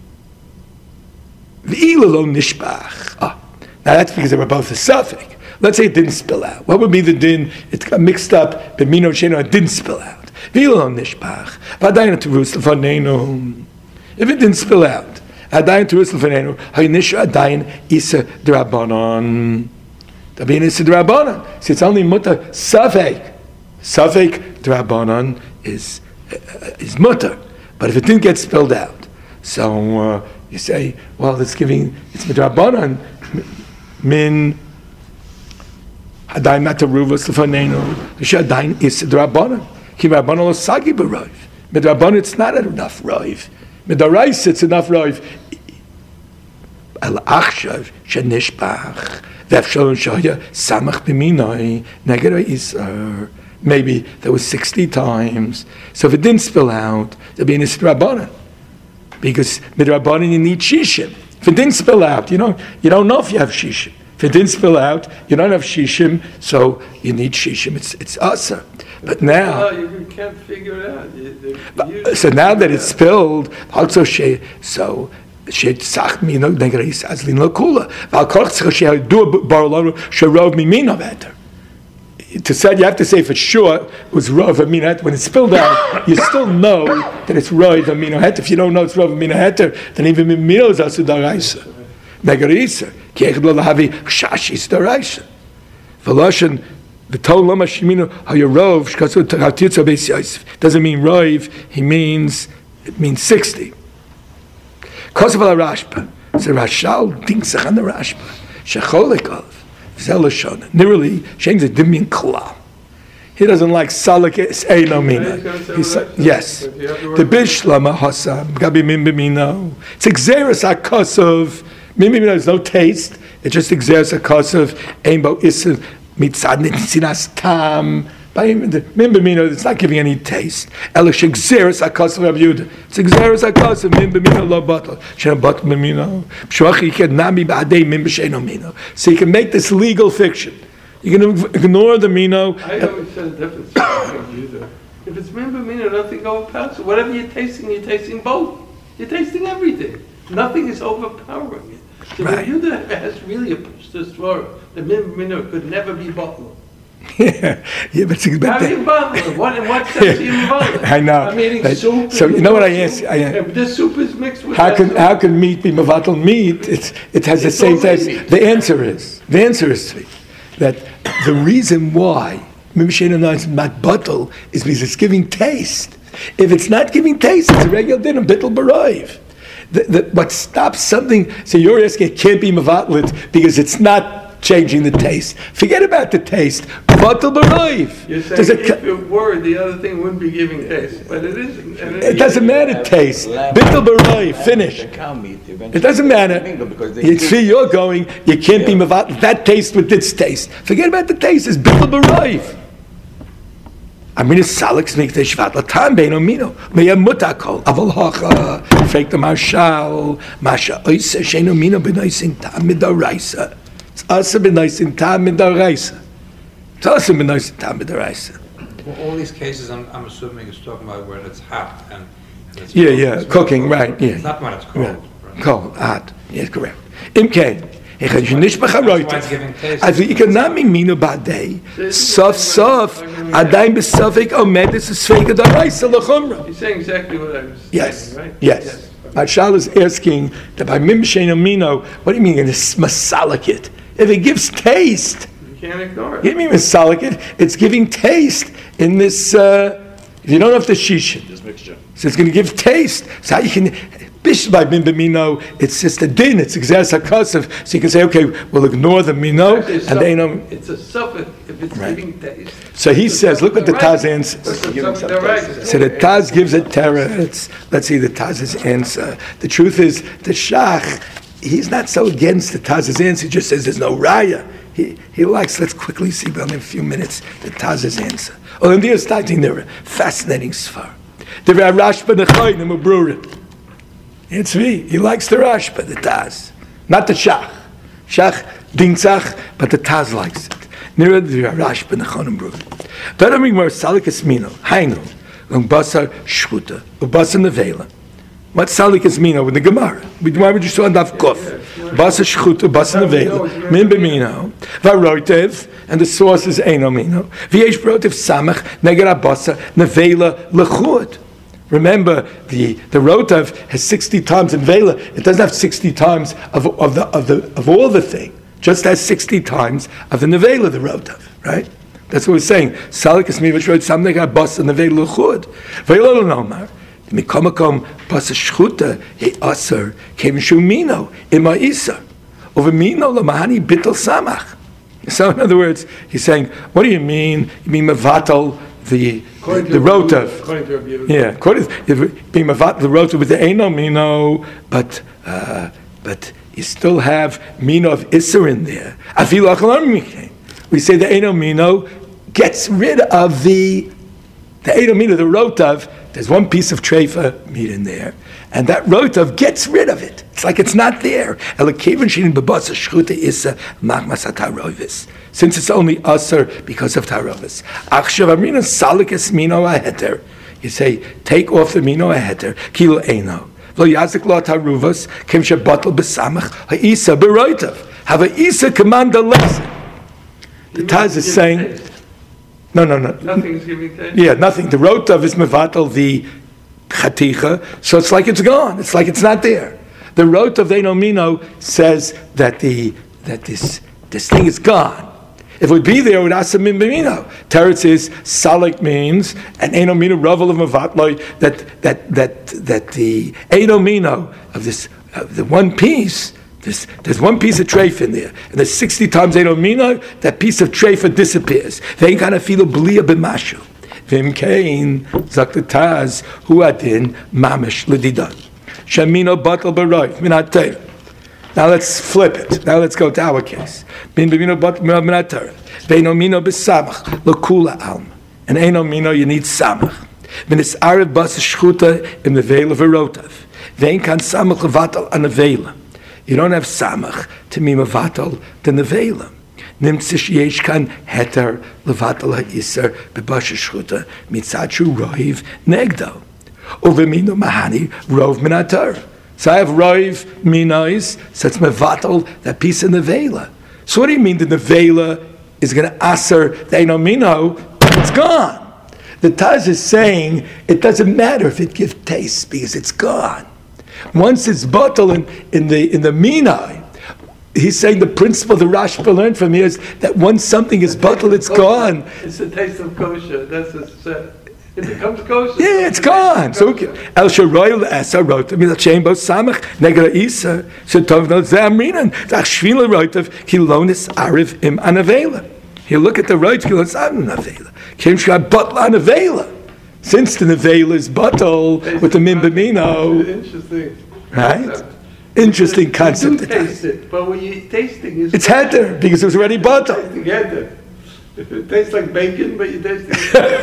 S2: V'ilu lo nishbach. Now that's because they were both a suffix. Let's say it didn't spill out. What would be the din? It got mixed up. But mino sheno, it didn't spill out. V'ilon nishpach. V'adayin terus l'fanenu. If it didn't spill out, adayin terus l'fanenu. Haynisha adayin isa d'rabanan. Dayin isa d'rabanan. See, it's only mutter safek. Safek d'rabanan is mutter. But if it didn't get spilled out, so you say, well, it's d'rabanan min. Adayin mataruvas l'fanenu. Shadayin is d'rabanan. Ki rabbanan lo sagi b'roiv. Midrabanan it's not enough roiv. Midaraisa it's enough roiv. Al achshav shenishbach v'efshalon shoya samach b'minoi negera isar. Maybe there was 60 times. So if it didn't spill out, there'd be an isdrabanan. Because midrabanan you need shishim. If it didn't spill out, you don't know if you have shishim. If it didn't spill out, you don't have shishim, so you need shishim. It's asa. But now,
S3: you can't figure it out.
S2: So now that it's spilled, also so shetzach mino negreis azlin lokula. Valkorch she do barolaro sherov mimino better. To say you have to say for sure it was rov amino heter. When it's spilled out, you still know that it's rov amino heter. If you don't know it's rov amino heter, then even mimino is also daraisa. Negreisa. Doesn't mean rov, it means 60. Kosovo la Rashba. So Rashal thinks on the Rashba. Shecholikov. Zelashon. Nirali, Shen's a dimin klal. He doesn't like salik eino mina. Yes. The bishlama hasam gabi mimbimino. It's exeris akosov. Maybe there's no taste. It just exerts a cause of aimbo isil mitzad nitzinas tam. Mimbimino, it's not giving any taste. Elish exerts a cause of Rabbi Yehuda. It's exerts a cause of mimbimino lo batal. Shena batal mimino. Pshuachi yiked nami ba'adei mimbisheno mino. So you can make this legal fiction. You can ignore the mino.
S3: I always said a difference with Rabbi Yehuda. If it's mimbimino, nothing overpowers it. Whatever you're tasting both. You're tasting everything. Nothing is overpowering it. So right. The Yehuda has really a story. The mimbimino could never be bottled.
S2: Yeah, but it's
S3: how do you bottle it? In what sense do you bottle it?
S2: I know.
S3: I'm eating soup.
S2: So you know what I ask?
S3: This soup is mixed with.
S2: How can meat be mevatel meat? It has the same taste. The answer is that the reason why mimshena is not bottle is because it's giving taste. If it's not giving taste, it's a regular dinner bittul b'roiv. What stops something? So you're asking it can't be mevatlet because it's not changing the taste. Forget about the taste. Batal b'roiv.
S3: You're saying if it were, the other thing wouldn't be giving taste, but it isn't.
S2: It doesn't matter taste. Batal b'roiv. Finish. It doesn't matter. You see, you're going. You can't be mevatlet that taste with this taste. Forget about the taste. It's batal b'roiv. I mean, it's salix make the shvat latam beino mino. May a mutakol aval hacha fake the marshal masha oisa sheno mino benoisin tam midaraisa. It's also benoisin tam midaraisa. It's also benoisin tam midaraisa.
S4: Well, all these cases, I'm assuming is talking about when it's hot and it's
S2: cooking, right? Yeah,
S4: it's not when it's cold.
S2: Right. Cold, hot. Yes, correct. Imkain. Also, you cannot be mino ba'dei. Sof, adayin b'safek omed is a sveka d'oraisa l'chumra.
S3: You're saying exactly what I was saying, right?
S2: Yes. Marshal is asking that by mimsheno mino, what do you mean in this masalakit? If it gives taste,
S3: you can't ignore it.
S2: You mean masalakit? It's giving taste in this. If you don't have the shishin, So it's going to give taste. So how you can, Bishba bin b'mino, it's just a din, it's exas hakosov. So you can say, okay, we'll ignore the mino, and they know.
S3: It's a suffix if it's giving taste.
S2: So he says, look what the Taz answers. So the Taz gives it teretz. Let's see the Taz's answer. The truth is, the Shach, he's not so against the Taz's answer, he just says there's no raya. He likes, let's quickly see, but in a few minutes, the Taz's answer. Oh, and there's starting there, fascinating sfar. The Rashba Nechoy, the Mabrurim. It's me. He likes the Rashba, the Taz. Not the Shach. Shach, Dintzach, but the Taz likes it. Nira the Rashba Nechoy, the Mabrurim. Beraming more Salikas Mino, Hainu, Basar Shchuta, Basar Nevela. What's Salikas Mino with the Gemara? Why would you saw on Daf Kof? Basar Shchuta, Basar Nevela, Min B'mino, Varoitev, and the source is Eino Mino. V'yesh Brotev Samach, Neger Basar, Nevela, Lechud. Remember, the Rotav has 60 times in Vela. It doesn't have 60 times of all the thing. Just has 60 times of the Nevela, the Rotav, right? That's what we're saying. Salikas Mivash wrote something about Basar Nevela Lechud. V'yelo Nomar. Mikomakom Basar Shchuta He Aser Came Shumino Ima Isa Over Mino Lamahani Bittel Samach. So in other words, he's saying, what do you mean? You mean Mavatal the Rotav? Yeah, according to being Mavatal the Rotav with the Eino Mino, but you still have Mino of Isser in there. We say the Eino Mino gets rid of the Eino Mino, the Rotav. There's one piece of treifa meat in there, and that Rotav gets rid of it. It's like it's not there. Since it's only aser because of tarovis. You say, take off the mino aheter, kilo eino. Lo yazik lo taruvas, kim shebatel besamach, ha'isa beroitav. Have a isa command the lesson. The Taz is saying, no.
S3: Nothing's giving taste.
S2: Yeah, nothing. The rotav is mevatel the chaticha, so it's like it's gone. It's like it's not there. The rotav the Eino Mino says that this thing is gone. If it would be there, it would ask min b'mino. Teretz is salik means and Eino Mino ravel of mevatloi that the Eino Mino of this the one piece. There's one piece of treif in there, and there's 60 times Eino Mino, that piece of treifa disappears. They ain't gonna feel a b'liya b'mashu. Vim kein zak the Taz hu adin mamish l'didan. Shamino batal b'roiv minat Torah. Now let's flip it. Now let's go to our case. Bin b'mino batal minat Torah. Ve'eino Mino b'samach l'kula alma. And Eino Mino you need samach. V'nis arev bas shchuta in the veil of a rotav. Ve'ein kan samach levatal an a veila. You don't have samach to me mevatal the nevela. Nimtzish yesh kan heter levatal ha'isar b'basha shchuta mitzachu roiv negdo. Uvemino mahani rov minatar. So I have roiv minois, so it's mevatal that piece in the nevela. So what do you mean the nevela is going to aser the Eino Mino? It's gone. The Taz is saying it doesn't matter if it gives taste because it's gone. Once it's bottled in the Minai, he's saying the principle the Rashba learned from here is that once something is bottled, it's gone.
S3: It's the taste of kosher. That's what it said. It becomes kosher.
S2: Yeah, it's gone. So El Sharoy Esa wrote me that Shembo Samach Negra Isa so Tov no Zamrinan Zach Shvila Rotav Kilonis Ariv Im Anavela. You look at the right Kilonis Anavela. Kim Shra Bottle Anavela. Since the nevela is bottle with the mimbamino,
S3: Interesting.
S2: right? Interesting concept.
S3: You do taste it, but when you're tasting,
S2: it's heter because it was already bottle.
S3: Together. It tastes like bacon, but you taste it.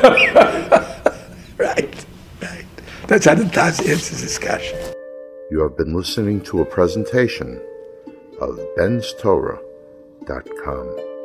S2: Right. That's how the Taz answers discussion.
S1: You have been listening to a presentation of benstorah.com.